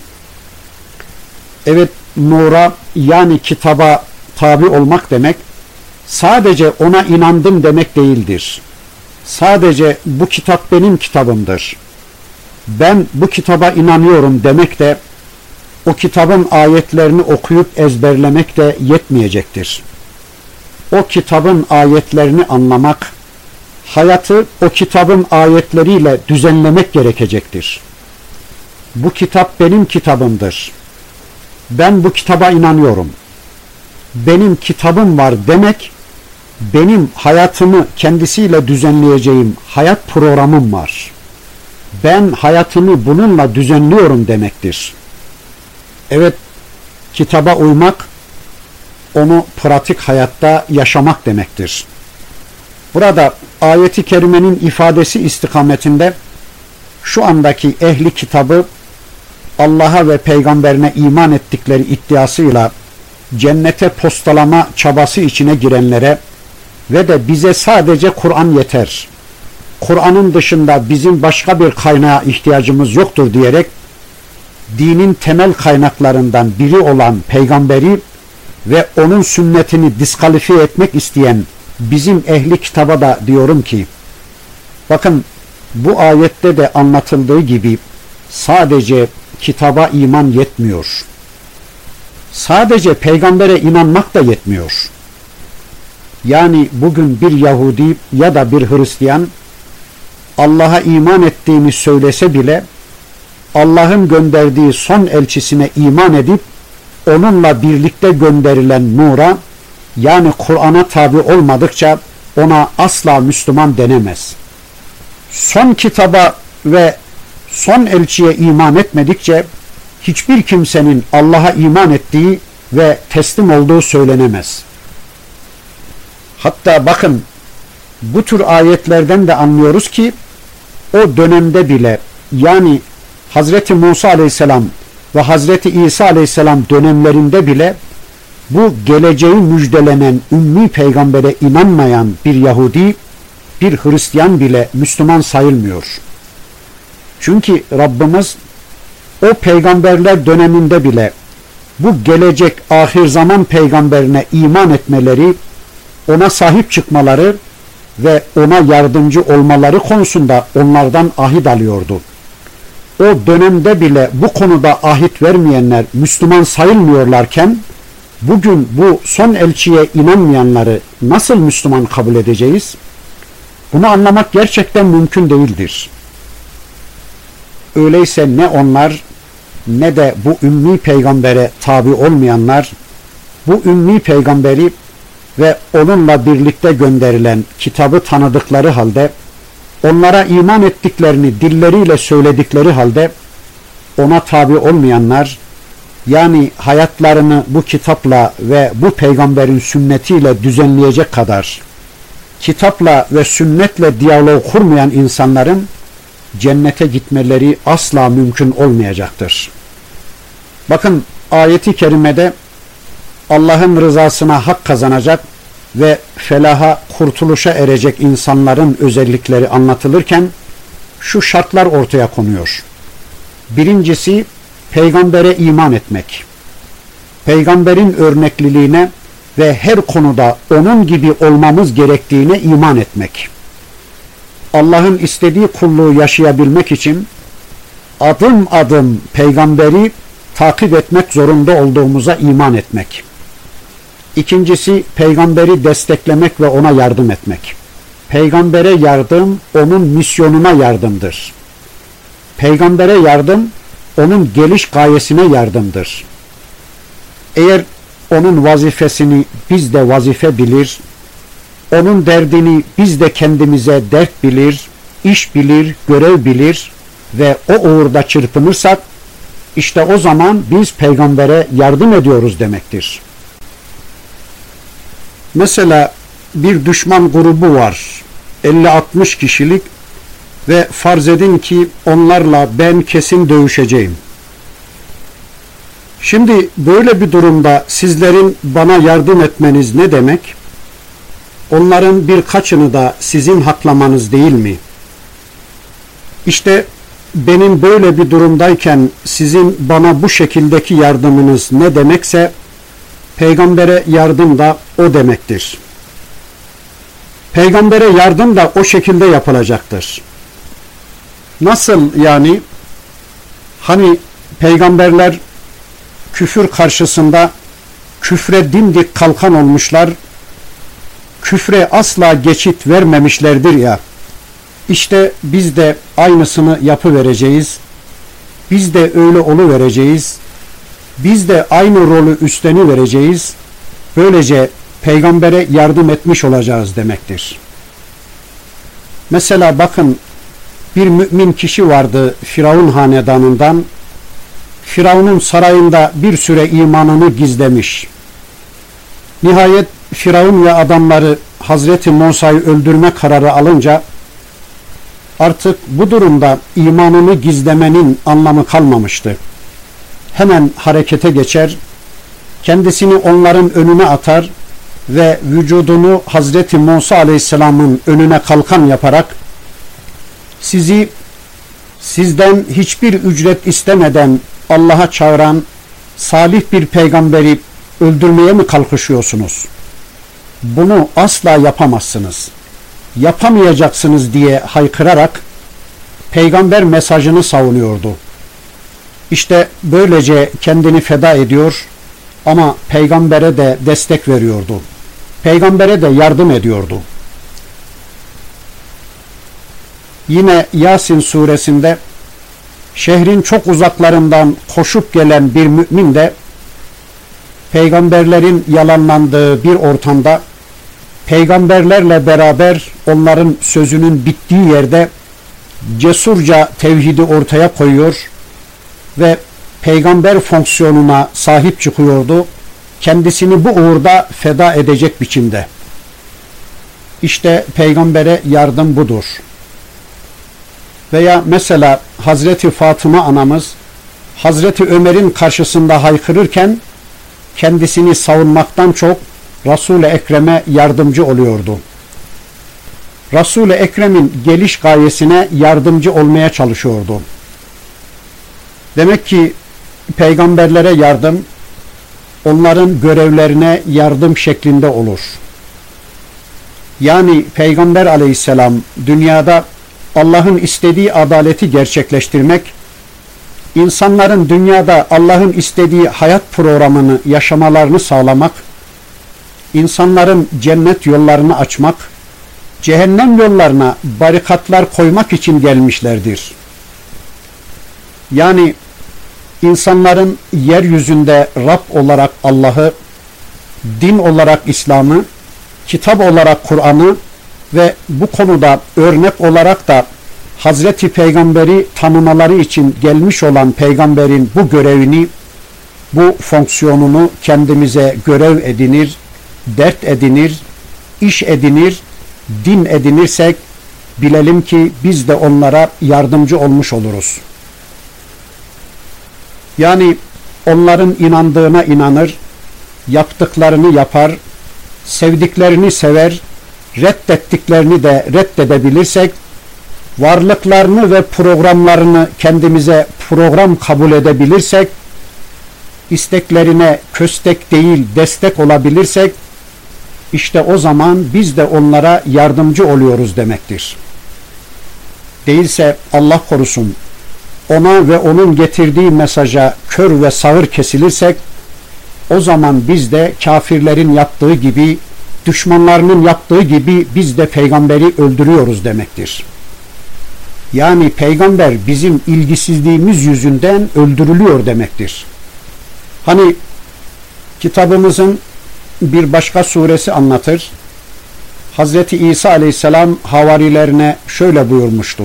Evet, nura yani kitaba tabi olmak demek, sadece ona inandım demek değildir. Sadece bu kitap benim kitabımdır, ben bu kitaba inanıyorum demek de, o kitabın ayetlerini okuyup ezberlemek de yetmeyecektir. O kitabın ayetlerini anlamak, hayatı o kitabın ayetleriyle düzenlemek gerekecektir. Bu kitap benim kitabımdır, ben bu kitaba inanıyorum, benim kitabım var demek, benim hayatımı kendisiyle düzenleyeceğim hayat programım var, ben hayatımı bununla düzenliyorum demektir. Evet, kitaba uymak, onu pratik hayatta yaşamak demektir. Burada ayeti kerimenin ifadesi istikametinde şu andaki ehli kitabı Allah'a ve peygamberine iman ettikleri iddiasıyla cennete postalama çabası içine girenlere ve de bize sadece Kur'an yeter, Kur'an'ın dışında bizim başka bir kaynağa ihtiyacımız yoktur diyerek dinin temel kaynaklarından biri olan peygamberi ve onun sünnetini diskalifiye etmek isteyen bizim ehli kitaba da diyorum ki, bakın bu ayette de anlatıldığı gibi sadece kitaba iman yetmiyor. Sadece peygambere inanmak da yetmiyor. Yani bugün bir Yahudi ya da bir Hristiyan Allah'a iman ettiğini söylese bile Allah'ın gönderdiği son elçisine iman edip onunla birlikte gönderilen nura yani Kur'an'a tabi olmadıkça ona asla Müslüman denemez. Son kitaba ve son elçiye iman etmedikçe hiçbir kimsenin Allah'a iman ettiği ve teslim olduğu söylenemez. Hatta bakın bu tür ayetlerden de anlıyoruz ki o dönemde bile yani Hazreti Musa Aleyhisselam ve Hazreti İsa Aleyhisselam dönemlerinde bile bu geleceği müjdelenen ümmi peygambere inanmayan bir Yahudi, bir Hristiyan bile Müslüman sayılmıyor. Çünkü Rabbimiz o peygamberler döneminde bile bu gelecek ahir zaman peygamberine iman etmeleri, ona sahip çıkmaları ve ona yardımcı olmaları konusunda onlardan ahit alıyordu. O dönemde bile bu konuda ahit vermeyenler Müslüman sayılmıyorlarken bugün bu son elçiye inanmayanları nasıl Müslüman kabul edeceğiz? Bunu anlamak gerçekten mümkün değildir. Öyleyse ne onlar ne de bu ümmi peygambere tabi olmayanlar bu ümmi peygamberi ve onunla birlikte gönderilen kitabı tanıdıkları halde, onlara iman ettiklerini dilleriyle söyledikleri halde ona tabi olmayanlar, yani hayatlarını bu kitapla ve bu peygamberin sünnetiyle düzenleyecek kadar kitapla ve sünnetle diyalog kurmayan insanların cennete gitmeleri asla mümkün olmayacaktır. Bakın ayeti kerimede Allah'ın rızasına hak kazanacak ve felaha, kurtuluşa erecek insanların özellikleri anlatılırken şu şartlar ortaya konuyor. Birincisi, peygambere iman etmek. Peygamberin örnekliliğine ve her konuda onun gibi olmamız gerektiğine iman etmek. Allah'ın istediği kulluğu yaşayabilmek için adım adım peygamberi takip etmek zorunda olduğumuza iman etmek. İkincisi, peygamberi desteklemek ve ona yardım etmek. Peygambere yardım, onun misyonuna yardımdır. Peygambere yardım, onun geliş gayesine yardımdır. Eğer onun vazifesini biz de vazife bilir, onun derdini biz de kendimize dert bilir, iş bilir, görev bilir ve o uğurda çırpınırsak, işte o zaman biz peygambere yardım ediyoruz demektir. Mesela bir düşman grubu var, elli altmış kişilik ve farz edin ki onlarla ben kesin dövüşeceğim. Şimdi böyle bir durumda sizlerin bana yardım etmeniz ne demek? Onların birkaçını da sizin haklamanız değil mi? İşte benim böyle bir durumdayken sizin bana bu şekildeki yardımınız ne demekse, peygambere yardım da o demektir. Peygambere yardım da o şekilde yapılacaktır. Nasıl yani? Hani peygamberler küfür karşısında küfre dimdik kalkan olmuşlar, küfre asla geçit vermemişlerdir ya, işte biz de aynısını yapıvereceğiz, biz de öyle oluvereceğiz, biz de aynı rolü üstlenivereceğiz, böylece peygambere yardım etmiş olacağız demektir. Mesela bakın, bir mümin kişi vardı Firavun hanedanından, Firavun'un sarayında bir süre imanını gizlemiş. Nihayet Firavun ve adamları Hazreti Musa'yı öldürme kararı alınca artık bu durumda imanını gizlemenin anlamı kalmamıştı. Hemen harekete geçer, kendisini onların önüne atar ve vücudunu Hazreti Musa Aleyhisselam'ın önüne kalkan yaparak sizi sizden hiçbir ücret istemeden Allah'a çağıran salih bir peygamberi öldürmeye mi kalkışıyorsunuz? Bunu asla yapamazsınız, yapamayacaksınız diye haykırarak peygamber mesajını savunuyordu. İşte böylece kendini feda ediyor ama peygambere de destek veriyordu. Peygambere de yardım ediyordu. Yine Yasin suresinde şehrin çok uzaklarından koşup gelen bir mümin de peygamberlerin yalanlandığı bir ortamda peygamberlerle beraber onların sözünün bittiği yerde cesurca tevhidi ortaya koyuyor ve peygamber fonksiyonuna sahip çıkıyordu. Kendisini bu uğurda feda edecek biçimde. İşte peygambere yardım budur. Veya mesela Hazreti Fatıma anamız Hazreti Ömer'in karşısında haykırırken kendisini savunmaktan çok Resul-i Ekrem'e yardımcı oluyordu. Resul-i Ekrem'in geliş gayesine yardımcı olmaya çalışıyordu. Demek ki peygamberlere yardım, onların görevlerine yardım şeklinde olur. Yani Peygamber Aleyhisselam dünyada Allah'ın istediği adaleti gerçekleştirmek, insanların dünyada Allah'ın istediği hayat programını yaşamalarını sağlamak, insanların cennet yollarını açmak, cehennem yollarına barikatlar koymak için gelmişlerdir. Yani insanların yeryüzünde Rab olarak Allah'ı, din olarak İslam'ı, kitap olarak Kur'an'ı ve bu konuda örnek olarak da Hazreti Peygamber'i tanımaları için gelmiş olan peygamberin bu görevini, bu fonksiyonunu kendimize görev edinir, dert edinir, iş edinir, din edinirsek bilelim ki biz de onlara yardımcı olmuş oluruz. Yani onların inandığına inanır, yaptıklarını yapar, sevdiklerini sever, reddettiklerini de reddedebilirsek, varlıklarını ve programlarını kendimize program kabul edebilirsek, isteklerine köstek değil destek olabilirsek, işte o zaman biz de onlara yardımcı oluyoruz demektir. Değilse Allah korusun, ona ve onun getirdiği mesaja kör ve sağır kesilirsek, o zaman biz de kafirlerin yaptığı gibi, düşmanlarının yaptığı gibi biz de peygamberi öldürüyoruz demektir. Yani peygamber bizim ilgisizliğimiz yüzünden öldürülüyor demektir. Hani kitabımızın bir başka suresi anlatır. Hazreti İsa Aleyhisselam havarilerine şöyle buyurmuştu.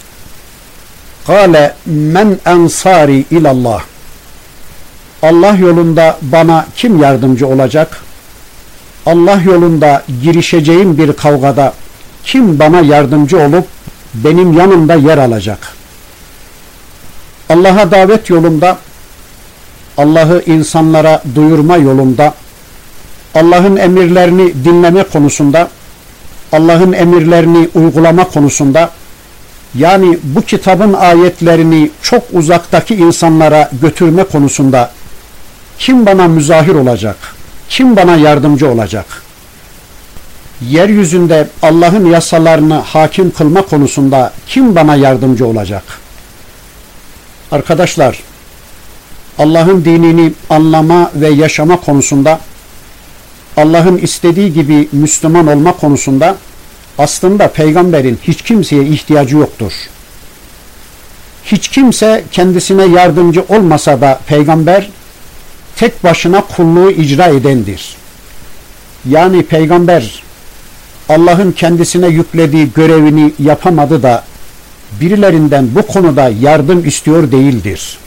Kâle men ensari ilallah. Allah yolunda bana kim yardımcı olacak? Allah yolunda girişeceğim bir kavgada kim bana yardımcı olup benim yanımda yer alacak? Allah'a davet yolunda, Allah'ı insanlara duyurma yolunda, Allah'ın emirlerini dinleme konusunda, Allah'ın emirlerini uygulama konusunda Yani bu kitabın ayetlerini çok uzaktaki insanlara götürme konusunda kim bana müzahir olacak? Kim bana yardımcı olacak? Yeryüzünde Allah'ın yasalarını hakim kılma konusunda kim bana yardımcı olacak? Arkadaşlar, Allah'ın dinini anlama ve yaşama konusunda, Allah'ın istediği gibi Müslüman olma konusunda aslında peygamberin hiç kimseye ihtiyacı yoktur. Hiç kimse kendisine yardımcı olmasa da peygamber tek başına kulluğu icra edendir. Yani peygamber Allah'ın kendisine yüklediği görevini yapamadı da birilerinden bu konuda yardım istiyor değildir.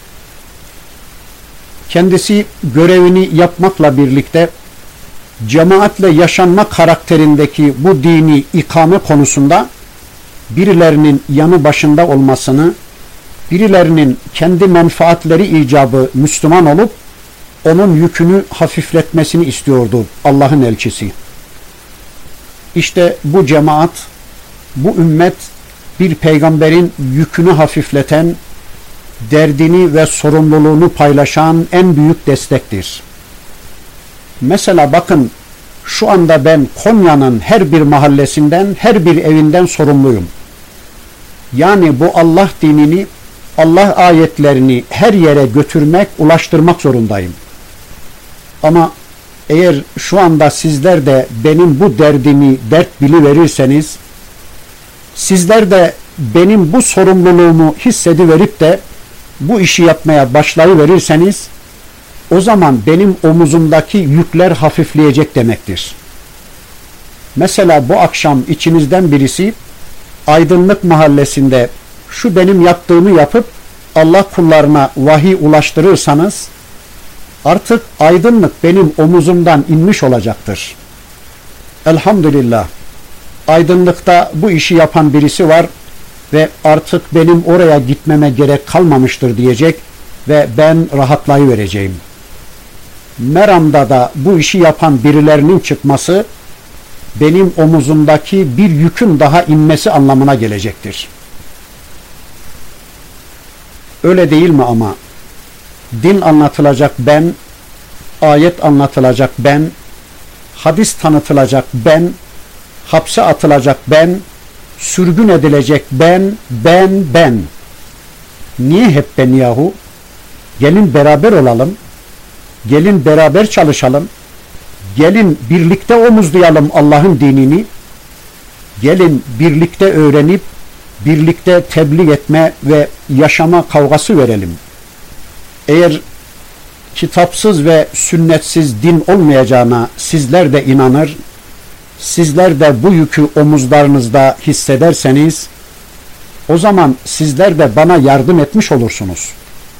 Kendisi görevini yapmakla birlikte cemaatle yaşanma karakterindeki bu dini ikame konusunda birilerinin yanı başında olmasını, birilerinin kendi menfaatleri icabı Müslüman olup onun yükünü hafifletmesini istiyordu Allah'ın elçisi. İşte bu cemaat, bu ümmet bir peygamberin yükünü hafifleten, derdini ve sorumluluğunu paylaşan en büyük destektir. Mesela bakın, şu anda ben Konya'nın her bir mahallesinden, her bir evinden sorumluyum. Yani bu Allah dinini, Allah ayetlerini her yere götürmek, ulaştırmak zorundayım. Ama eğer şu anda sizler de benim bu derdimi dert biliverirseniz, sizler de benim bu sorumluluğumu hissediverip de bu işi yapmaya başlayıverirseniz, o zaman benim omuzumdaki yükler hafifleyecek demektir. Mesela bu akşam içinizden birisi Aydınlık Mahallesi'nde şu benim yaptığımı yapıp Allah kullarına vahiy ulaştırırsanız, artık aydınlık benim omuzumdan inmiş olacaktır. Elhamdülillah, aydınlıkta bu işi yapan birisi var ve artık benim oraya gitmeme gerek kalmamıştır diyecek ve ben rahatlayıvereceğim. Meram'da da bu işi yapan birilerinin çıkması, benim omuzumdaki bir yükün daha inmesi anlamına gelecektir. Öyle değil mi ama? Din anlatılacak ben, ayet anlatılacak ben, hadis tanıtılacak ben, hapse atılacak ben, sürgün edilecek ben, ben, ben. Niye hep ben yahu? Gelin beraber olalım, gelin beraber çalışalım, gelin birlikte omuzlayalım Allah'ın dinini, gelin birlikte öğrenip, birlikte tebliğ etme ve yaşama kavgası verelim. Eğer kitapsız ve sünnetsiz din olmayacağına sizler de inanır, sizler de bu yükü omuzlarınızda hissederseniz, o zaman sizler de bana yardım etmiş olursunuz.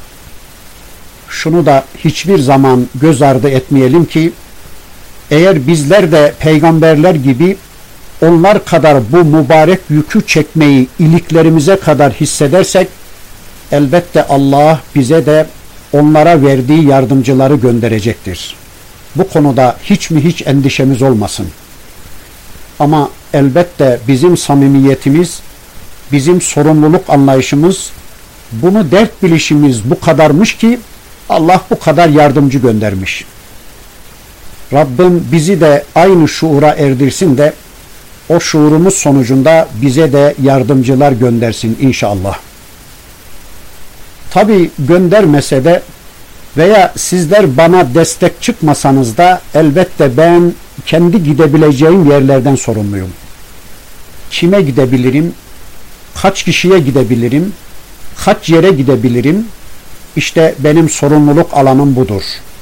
Şunu da hiçbir zaman göz ardı etmeyelim ki, eğer bizler de peygamberler gibi onlar kadar bu mübarek yükü çekmeyi iliklerimize kadar hissedersek, elbette Allah bize de onlara verdiği yardımcıları gönderecektir. Bu konuda hiç mi hiç endişemiz olmasın. Ama elbette bizim samimiyetimiz, bizim sorumluluk anlayışımız, bunu dert bilişimiz bu kadarmış ki Allah bu kadar yardımcı göndermiş. Rabbim bizi de aynı şuura erdirsin de o şuurumuz sonucunda bize de yardımcılar göndersin inşallah. Tabi göndermese de veya sizler bana destek çıkmasanız da elbette ben kendi gidebileceğim yerlerden sorumluyum. Kime gidebilirim? Kaç kişiye gidebilirim? Kaç yere gidebilirim? İşte benim sorumluluk alanım budur.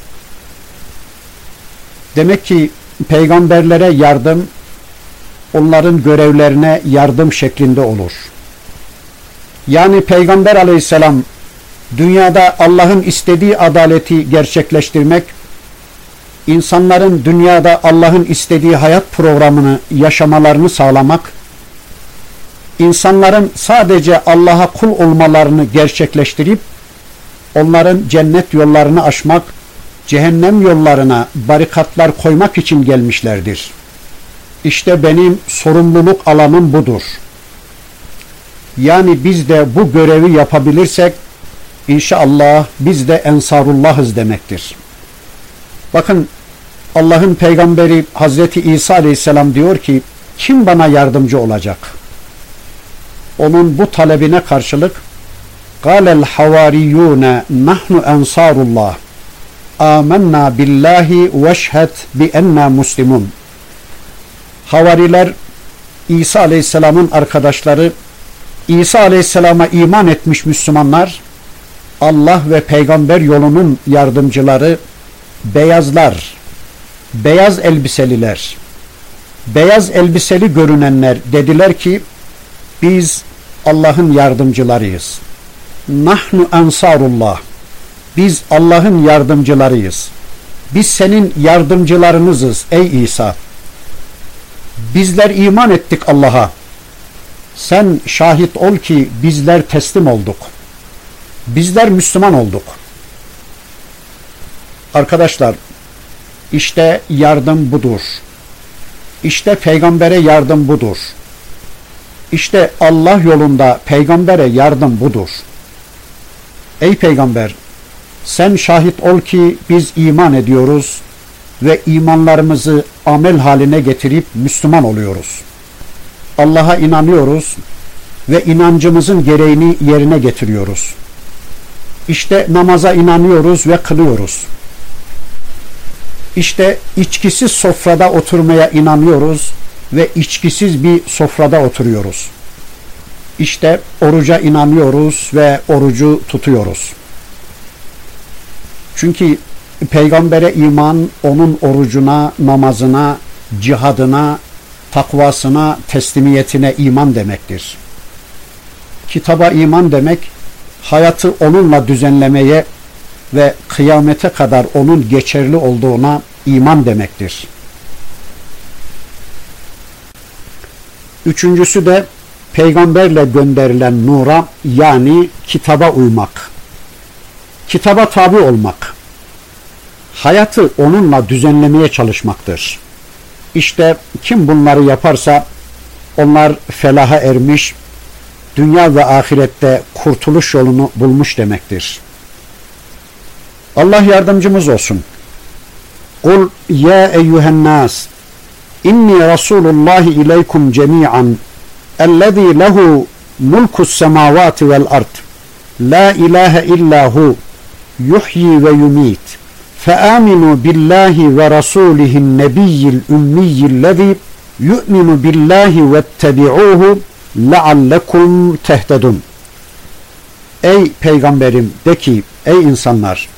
Demek ki peygamberlere yardım, onların görevlerine yardım şeklinde olur. Yani Peygamber aleyhisselam dünyada Allah'ın istediği adaleti gerçekleştirmek, insanların dünyada Allah'ın istediği hayat programını yaşamalarını sağlamak, insanların sadece Allah'a kul olmalarını gerçekleştirip, onların cennet yollarını aşmak, cehennem yollarına barikatlar koymak için gelmişlerdir. İşte benim sorumluluk alanım budur. Yani biz de bu görevi yapabilirsek İnşallah biz de Ensarullah'ız demektir. Bakın Allah'ın peygamberi Hazreti İsa Aleyhisselam diyor ki kim bana yardımcı olacak? Onun bu talebine karşılık قَالَ الْحَوَارِيُّونَ نَحْنُ أَنْصَارُ اللّٰهِ آمَنَّا بِاللّٰهِ وَشْهَدْ بِأَنَّا مُسْلِمُونَ. Havariler İsa Aleyhisselam'ın arkadaşları, İsa Aleyhisselam'a iman etmiş Müslümanlar, Allah ve peygamber yolunun yardımcıları, beyazlar, beyaz elbiseliler, beyaz elbiseli görünenler dediler ki biz Allah'ın yardımcılarıyız. Nahnu ensarullah. Biz Allah'ın yardımcılarıyız. Biz senin yardımcılarınızız ey İsa. Bizler iman ettik Allah'a. Sen şahit ol ki bizler teslim olduk. Bizler Müslüman olduk. Arkadaşlar, işte yardım budur. İşte peygambere yardım budur. İşte Allah yolunda peygambere yardım budur. Ey peygamber, sen şahit ol ki biz iman ediyoruz ve imanlarımızı amel haline getirip Müslüman oluyoruz. Allah'a inanıyoruz ve inancımızın gereğini yerine getiriyoruz. İşte namaza inanıyoruz ve kılıyoruz. İşte içkisiz sofrada oturmaya inanıyoruz ve içkisiz bir sofrada oturuyoruz. İşte oruca inanıyoruz ve orucu tutuyoruz. Çünkü peygambere iman, onun orucuna, namazına, cihadına, takvasına, teslimiyetine iman demektir. Kitaba iman demek, hayatı onunla düzenlemeye ve kıyamete kadar onun geçerli olduğuna iman demektir. Üçüncüsü de peygamberle gönderilen nura, yani kitaba uymak. Kitaba tabi olmak. Hayatı onunla düzenlemeye çalışmaktır. İşte kim bunları yaparsa onlar felaha ermiş, dünya ve ahirette kurtuluş yolunu bulmuş demektir. Allah yardımcımız olsun. Kul ya eyyühen nas inni rasulullahi ileykum cemi'an ellezî lehu mulkus semavati vel ard la ilahe illahu yuhyi ve yumit feaminu billahi ve rasulihin nebiyyil ümmiyillezî yu'minu billahi vettebi'uhu leallekum tehtedun. Ey peygamberim de ki ey insanlar,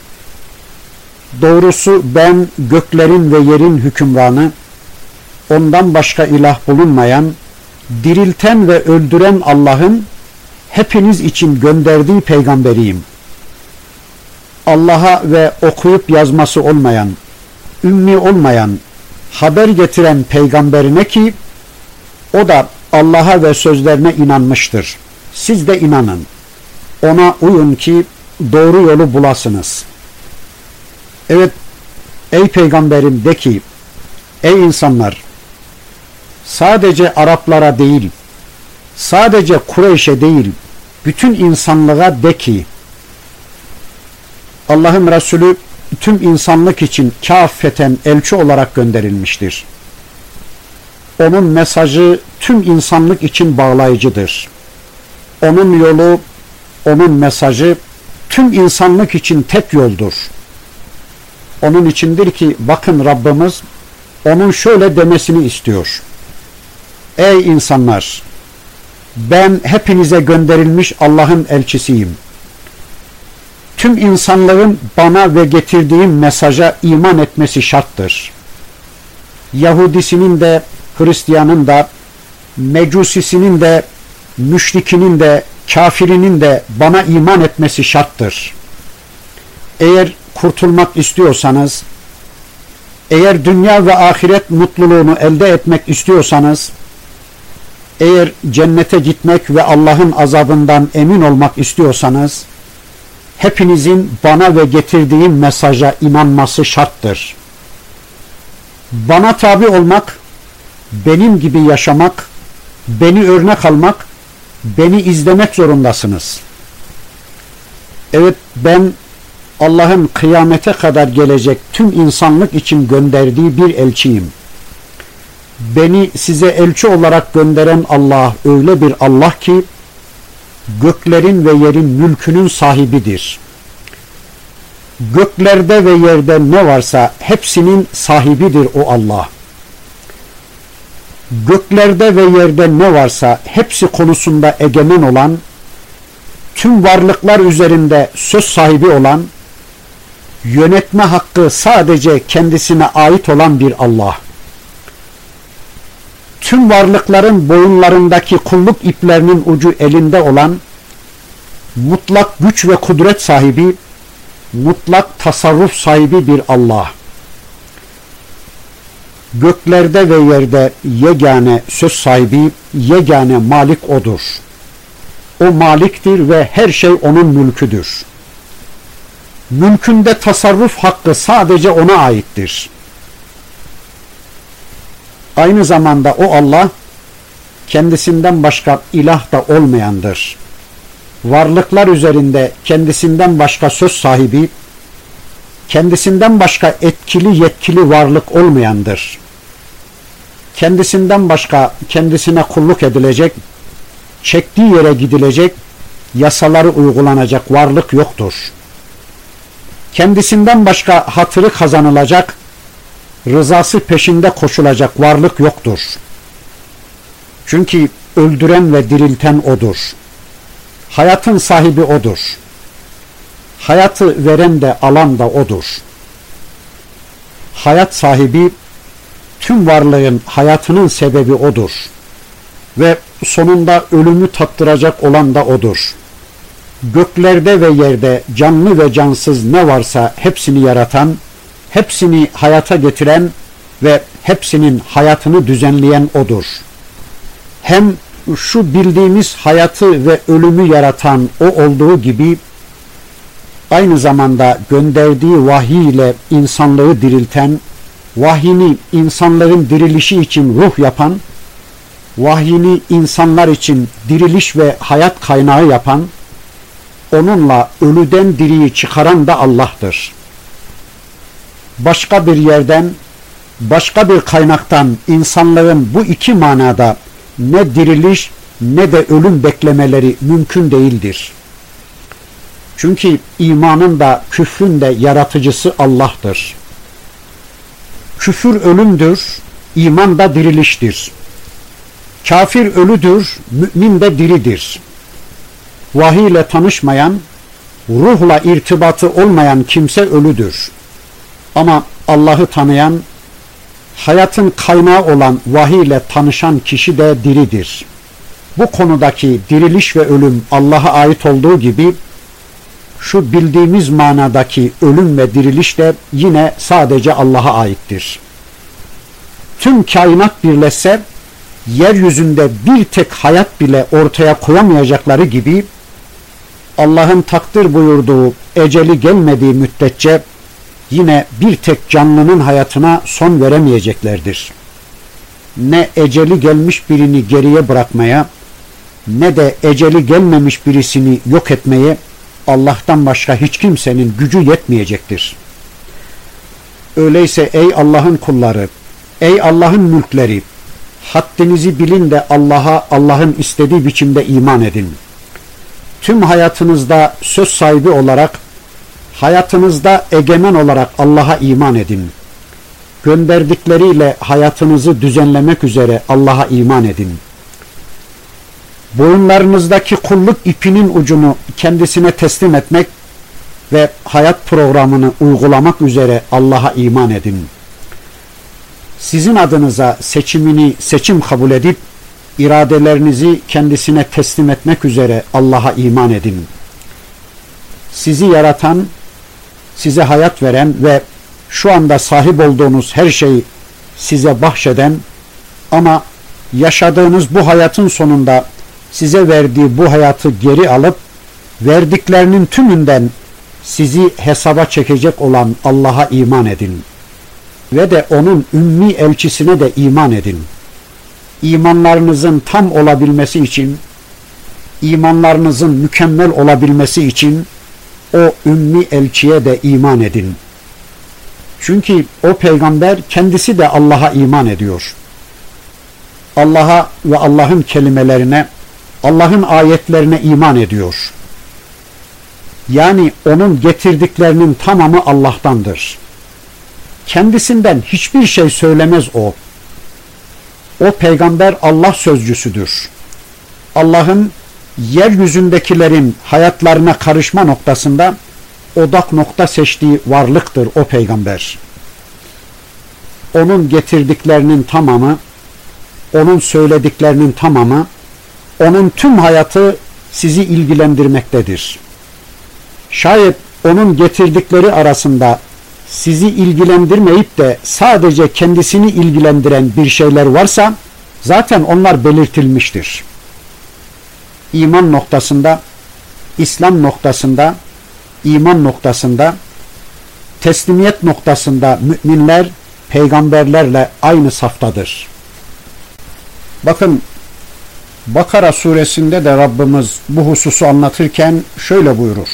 doğrusu ben göklerin ve yerin hükümranı, ondan başka ilah bulunmayan, dirilten ve öldüren Allah'ın hepiniz için gönderdiği peygamberiyim. Allah'a ve okuyup yazması olmayan, ümmi olmayan, haber getiren peygamberine ki o da Allah'a ve sözlerine inanmıştır. Siz de inanın. Ona uyun ki doğru yolu bulasınız. Evet, ey peygamberim de ki, ey insanlar, sadece Araplara değil, sadece Kureyş'e değil, bütün insanlığa de ki, Allah'ın Resulü tüm insanlık için kâffeten elçi olarak gönderilmiştir. Onun mesajı tüm insanlık için bağlayıcıdır. Onun yolu, onun mesajı tüm insanlık için tek yoldur. Onun içindir ki bakın Rabbimiz onun şöyle demesini istiyor. Ey insanlar! Ben hepinize gönderilmiş Allah'ın elçisiyim. Tüm insanlığın bana ve getirdiğim mesaja iman etmesi şarttır. Yahudisinin de, Hristiyanın da, Mecusisinin de, müşrikinin de, kafirinin de bana iman etmesi şarttır. Eğer kurtulmak istiyorsanız, eğer dünya ve ahiret mutluluğunu elde etmek istiyorsanız, eğer cennete gitmek ve Allah'ın azabından emin olmak istiyorsanız, hepinizin bana ve getirdiğim mesaja inanması şarttır. Bana tabi olmak, benim gibi yaşamak, beni örnek almak beni izlemek zorundasınız. Evet, ben Allah'ın kıyamete kadar gelecek tüm insanlık için gönderdiği bir elçiyim. Beni size elçi olarak gönderen Allah öyle bir Allah ki göklerin ve yerin mülkünün sahibidir. Göklerde ve yerde ne varsa hepsinin sahibidir o Allah. Göklerde ve yerde ne varsa hepsi konusunda egemen olan, tüm varlıklar üzerinde söz sahibi olan, yönetme hakkı sadece kendisine ait olan bir Allah. Tüm varlıkların boyunlarındaki kulluk iplerinin ucu elinde olan, mutlak güç ve kudret sahibi, mutlak tasarruf sahibi bir Allah. Göklerde ve yerde yegane söz sahibi, yegane malik O'dur. O maliktir ve her şey O'nun mülküdür. Mülkünde tasarruf hakkı sadece O'na aittir. Aynı zamanda o Allah, kendisinden başka ilah da olmayandır. Varlıklar üzerinde kendisinden başka söz sahibi, kendisinden başka etkili yetkili varlık olmayandır. Kendisinden başka kendisine kulluk edilecek, çektiği yere gidilecek, yasaları uygulanacak varlık yoktur. Kendisinden başka hatırı kazanılacak, rızası peşinde koşulacak varlık yoktur. Çünkü öldüren ve dirilten O'dur. Hayatın sahibi O'dur. Hayatı veren de alan da O'dur. Hayat sahibi, tüm varlığın hayatının sebebi O'dur. Ve sonunda ölümü tattıracak olan da O'dur. Göklerde ve yerde canlı ve cansız ne varsa hepsini yaratan, hepsini hayata getiren ve hepsinin hayatını düzenleyen O'dur. Hem şu bildiğimiz hayatı ve ölümü yaratan O olduğu gibi, aynı zamanda gönderdiği vahiy ile insanlığı dirilten, vahyini insanların dirilişi için ruh yapan, vahyini insanlar için diriliş ve hayat kaynağı yapan, onunla ölüden diriyi çıkaran da Allah'tır. Başka bir yerden, başka bir kaynaktan insanların bu iki manada ne diriliş ne de ölüm beklemeleri mümkün değildir. Çünkü imanın da küfrün de yaratıcısı Allah'tır. Küfür ölümdür, iman da diriliştir. Kafir ölüdür, mümin de diridir. Vahiy ile tanışmayan, ruhla irtibatı olmayan kimse ölüdür. Ama Allah'ı tanıyan, hayatın kaynağı olan vahiy ile tanışan kişi de diridir. Bu konudaki diriliş ve ölüm Allah'a ait olduğu gibi, şu bildiğimiz manadaki ölüm ve diriliş de yine sadece Allah'a aittir. Tüm kainat birleşse, yeryüzünde bir tek hayat bile ortaya koyamayacakları gibi, Allah'ın takdir buyurduğu eceli gelmediği müddetçe, yine bir tek canlının hayatına son veremeyeceklerdir. Ne eceli gelmiş birini geriye bırakmaya, ne de eceli gelmemiş birisini yok etmeye, Allah'tan başka hiç kimsenin gücü yetmeyecektir. Öyleyse ey Allah'ın kulları, ey Allah'ın mülkleri, haddinizi bilin de Allah'a, Allah'ın istediği biçimde iman edin. Tüm hayatınızda söz sahibi olarak, hayatınızda egemen olarak Allah'a iman edin. Gönderdikleriyle hayatınızı düzenlemek üzere Allah'a iman edin. Boyunlarınızdaki kulluk ipinin ucunu kendisine teslim etmek ve hayat programını uygulamak üzere Allah'a iman edin. Sizin adınıza seçimini seçim kabul edip, iradelerinizi kendisine teslim etmek üzere Allah'a iman edin. Sizi yaratan, size hayat veren ve şu anda sahip olduğunuz her şeyi size bahşeden ama yaşadığınız bu hayatın sonunda size verdiği bu hayatı geri alıp verdiklerinin tümünden sizi hesaba çekecek olan Allah'a iman edin. Ve de onun ümmi elçisine de iman edin. İmanlarınızın tam olabilmesi için imanlarınızın mükemmel olabilmesi için o ümmi elçiye de iman edin. Çünkü o peygamber kendisi de Allah'a iman ediyor. Allah'a ve Allah'ın kelimelerine, Allah'ın ayetlerine iman ediyor. Yani onun getirdiklerinin tamamı Allah'tandır. Kendisinden hiçbir şey söylemez o. O peygamber Allah sözcüsüdür. Allah'ın yeryüzündekilerin hayatlarına karışma noktasında odak nokta seçtiği varlıktır o peygamber. Onun getirdiklerinin tamamı, onun söylediklerinin tamamı, onun tüm hayatı sizi ilgilendirmektedir. Şayet onun getirdikleri arasında sizi ilgilendirmeyip de sadece kendisini ilgilendiren bir şeyler varsa zaten onlar belirtilmiştir. İman noktasında, İslam noktasında, iman noktasında, teslimiyet noktasında müminler peygamberlerle aynı saftadır. Bakın, Bakara suresinde de Rabbimiz bu hususu anlatırken şöyle buyurur.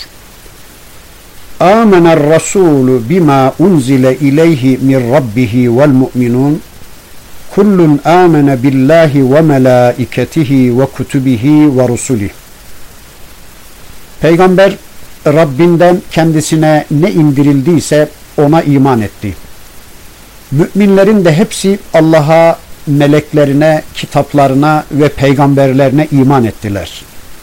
آمن الرسول بما أنزل إليه من ربه والمؤمنون كل آمن بالله وملائكته وكتبه ورسله. Peygamber Rabbinden kendisine ne indirildiyse ona iman etti. Müminlerin de hepsi Allah'a, meleklerine, kitaplarına ve peygamberlerine iman ettiler.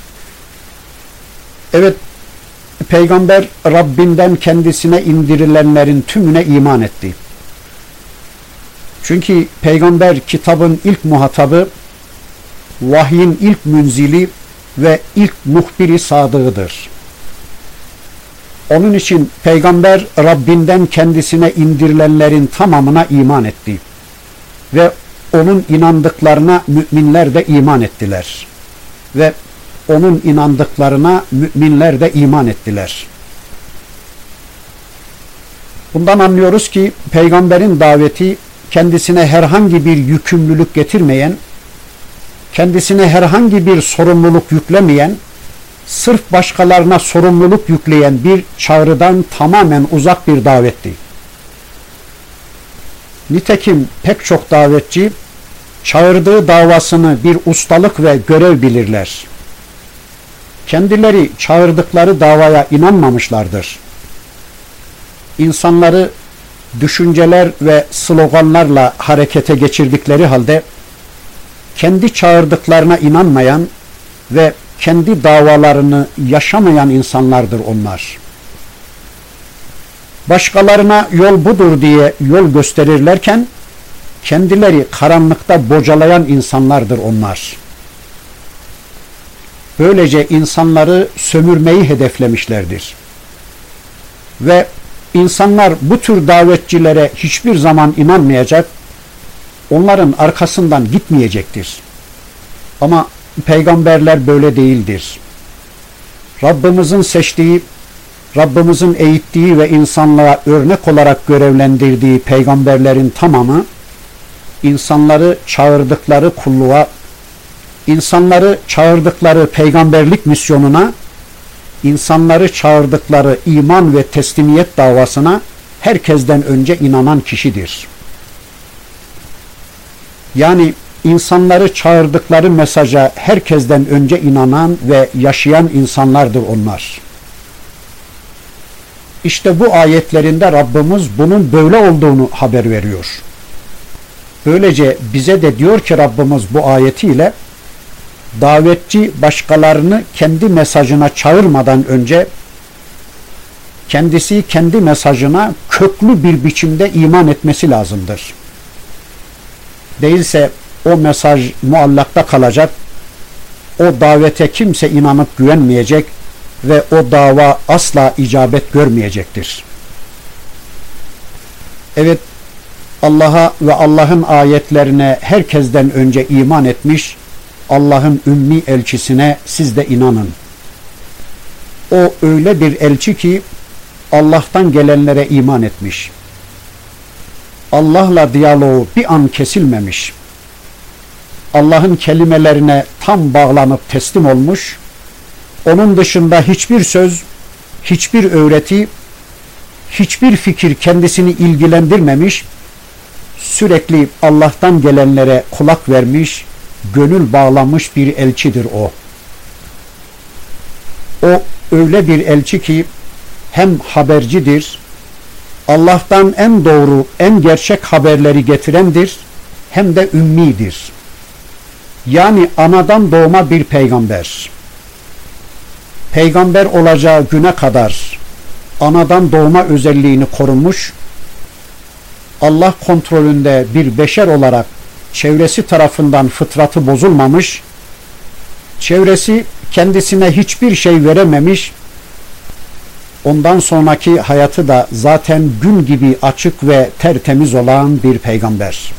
Evet, Peygamber Rabbinden kendisine indirilenlerin tümüne iman etti. Çünkü peygamber kitabın ilk muhatabı, vahyin ilk münzili ve ilk muhbiri sadığıdır. Onun için peygamber Rabbinden kendisine indirilenlerin tamamına iman etti. Ve onun inandıklarına müminler de iman ettiler. Ve onun inandıklarına müminler de iman ettiler. Bundan anlıyoruz ki peygamberin daveti kendisine herhangi bir yükümlülük getirmeyen, kendisine herhangi bir sorumluluk yüklemeyen, sırf başkalarına sorumluluk yükleyen bir çağrıdan tamamen uzak bir davetti. Nitekim pek çok davetçi çağırdığı davasını bir ustalık ve görev bilirler. Kendileri çağırdıkları davaya inanmamışlardır. İnsanları düşünceler ve sloganlarla harekete geçirdikleri halde kendi çağırdıklarına inanmayan ve kendi davalarını yaşamayan insanlardır onlar. Başkalarına yol budur diye yol gösterirlerken kendileri karanlıkta bocalayan insanlardır onlar. Böylece insanları sömürmeyi hedeflemişlerdir. Ve insanlar bu tür davetçilere hiçbir zaman inanmayacak, onların arkasından gitmeyecektir. Ama peygamberler böyle değildir. Rabbimizin seçtiği, Rabbimizin eğittiği ve insanlığa örnek olarak görevlendirdiği peygamberlerin tamamı, insanları çağırdıkları kulluğa, insanları çağırdıkları peygamberlik misyonuna, insanları çağırdıkları iman ve teslimiyet davasına herkesten önce inanan kişidir. Yani insanları çağırdıkları mesaja herkesten önce inanan ve yaşayan insanlardır onlar. İşte bu ayetlerinde Rabbimiz bunun böyle olduğunu haber veriyor. Böylece bize de diyor ki Rabbimiz bu ayetiyle, davetçi başkalarını kendi mesajına çağırmadan önce kendisi kendi mesajına köklü bir biçimde iman etmesi lazımdır. Değilse o mesaj muallakta kalacak, o davete kimse inanıp güvenmeyecek ve o dava asla icabet görmeyecektir. Evet, Allah'a ve Allah'ın ayetlerine herkesten önce iman etmiş, Allah'ın ümmi elçisine siz de inanın. O öyle bir elçi ki Allah'tan gelenlere iman etmiş. Allah'la diyaloğu bir an kesilmemiş. Allah'ın kelimelerine tam bağlanıp teslim olmuş Onun dışında hiçbir söz, hiçbir öğreti, hiçbir fikir kendisini ilgilendirmemiş, sürekli Allah'tan gelenlere kulak vermiş, gönül bağlamış bir elçidir o. O öyle bir elçi ki hem habercidir, Allah'tan en doğru, en gerçek haberleri getirendir, hem de ümmidir. Yani anadan doğma bir peygamber. Peygamber olacağı güne kadar anadan doğma özelliğini korumuş, Allah kontrolünde bir beşer olarak çevresi tarafından fıtratı bozulmamış, çevresi kendisine hiçbir şey verememiş, ondan sonraki hayatı da zaten gün gibi açık ve tertemiz olan bir peygamber.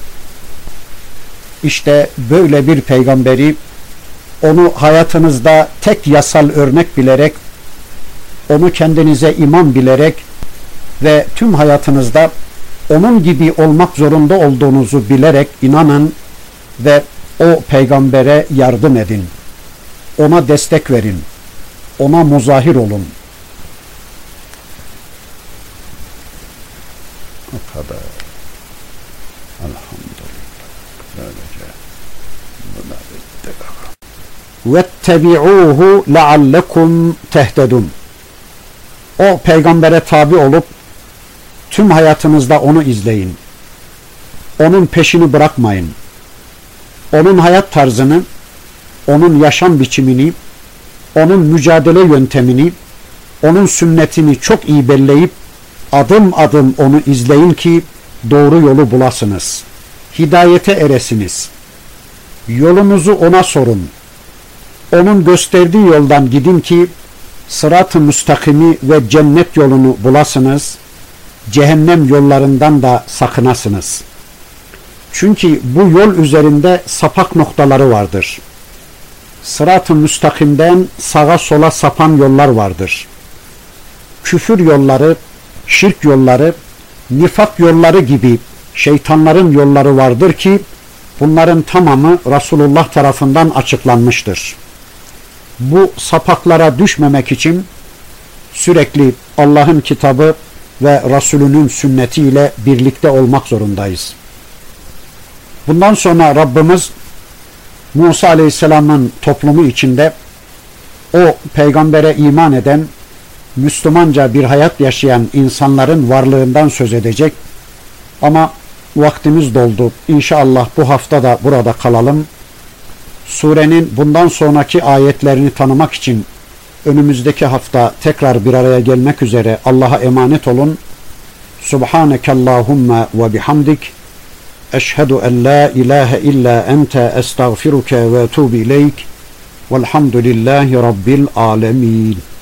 İşte böyle bir peygamberi, onu hayatınızda tek yasal örnek bilerek, onu kendinize imam bilerek ve tüm hayatınızda onun gibi olmak zorunda olduğunuzu bilerek inanın ve o peygambere yardım edin. Ona destek verin. Ona muzahir olun. O kadar. Elhamdülillah. Böylece buna bittik. وَاتَّبِعُوهُ لَعَلَّكُمْ تَهْتَدُونَ. O peygambere tabi olup tüm hayatınızda onu izleyin. Onun peşini bırakmayın. Onun hayat tarzını, onun yaşam biçimini, onun mücadele yöntemini, onun sünnetini çok iyi belleyip adım adım onu izleyin ki doğru yolu bulasınız. Hidayete eresiniz. Yolunuzu ona sorun. Onun gösterdiği yoldan gidin ki sırat-ı müstakimi ve cennet yolunu bulasınız. Cehennem yollarından da sakınasınız. Çünkü bu yol üzerinde sapak noktaları vardır. Sırat-ı müstakimden sağa sola sapan yollar vardır. Küfür yolları, şirk yolları, nifak yolları gibi şeytanların yolları vardır ki bunların tamamı Resulullah tarafından açıklanmıştır. Bu sapaklara düşmemek için sürekli Allah'ın kitabı ve Resulünün sünnetiyle birlikte olmak zorundayız. Bundan sonra Rabbimiz Musa Aleyhisselam'ın toplumu içinde o peygambere iman eden, Müslümanca bir hayat yaşayan insanların varlığından söz edecek. Ama vaktimiz doldu. İnşallah bu hafta da burada kalalım. Surenin bundan sonraki ayetlerini tanımak için önümüzdeki hafta tekrar bir araya gelmek üzere Allah'a emanet olun. Subhanekallahumma ve bihamdik. Eşhedü en la ilahe illa ente estağfiruke ve etûbü ileyk. Velhamdülillahi Rabbil alemin.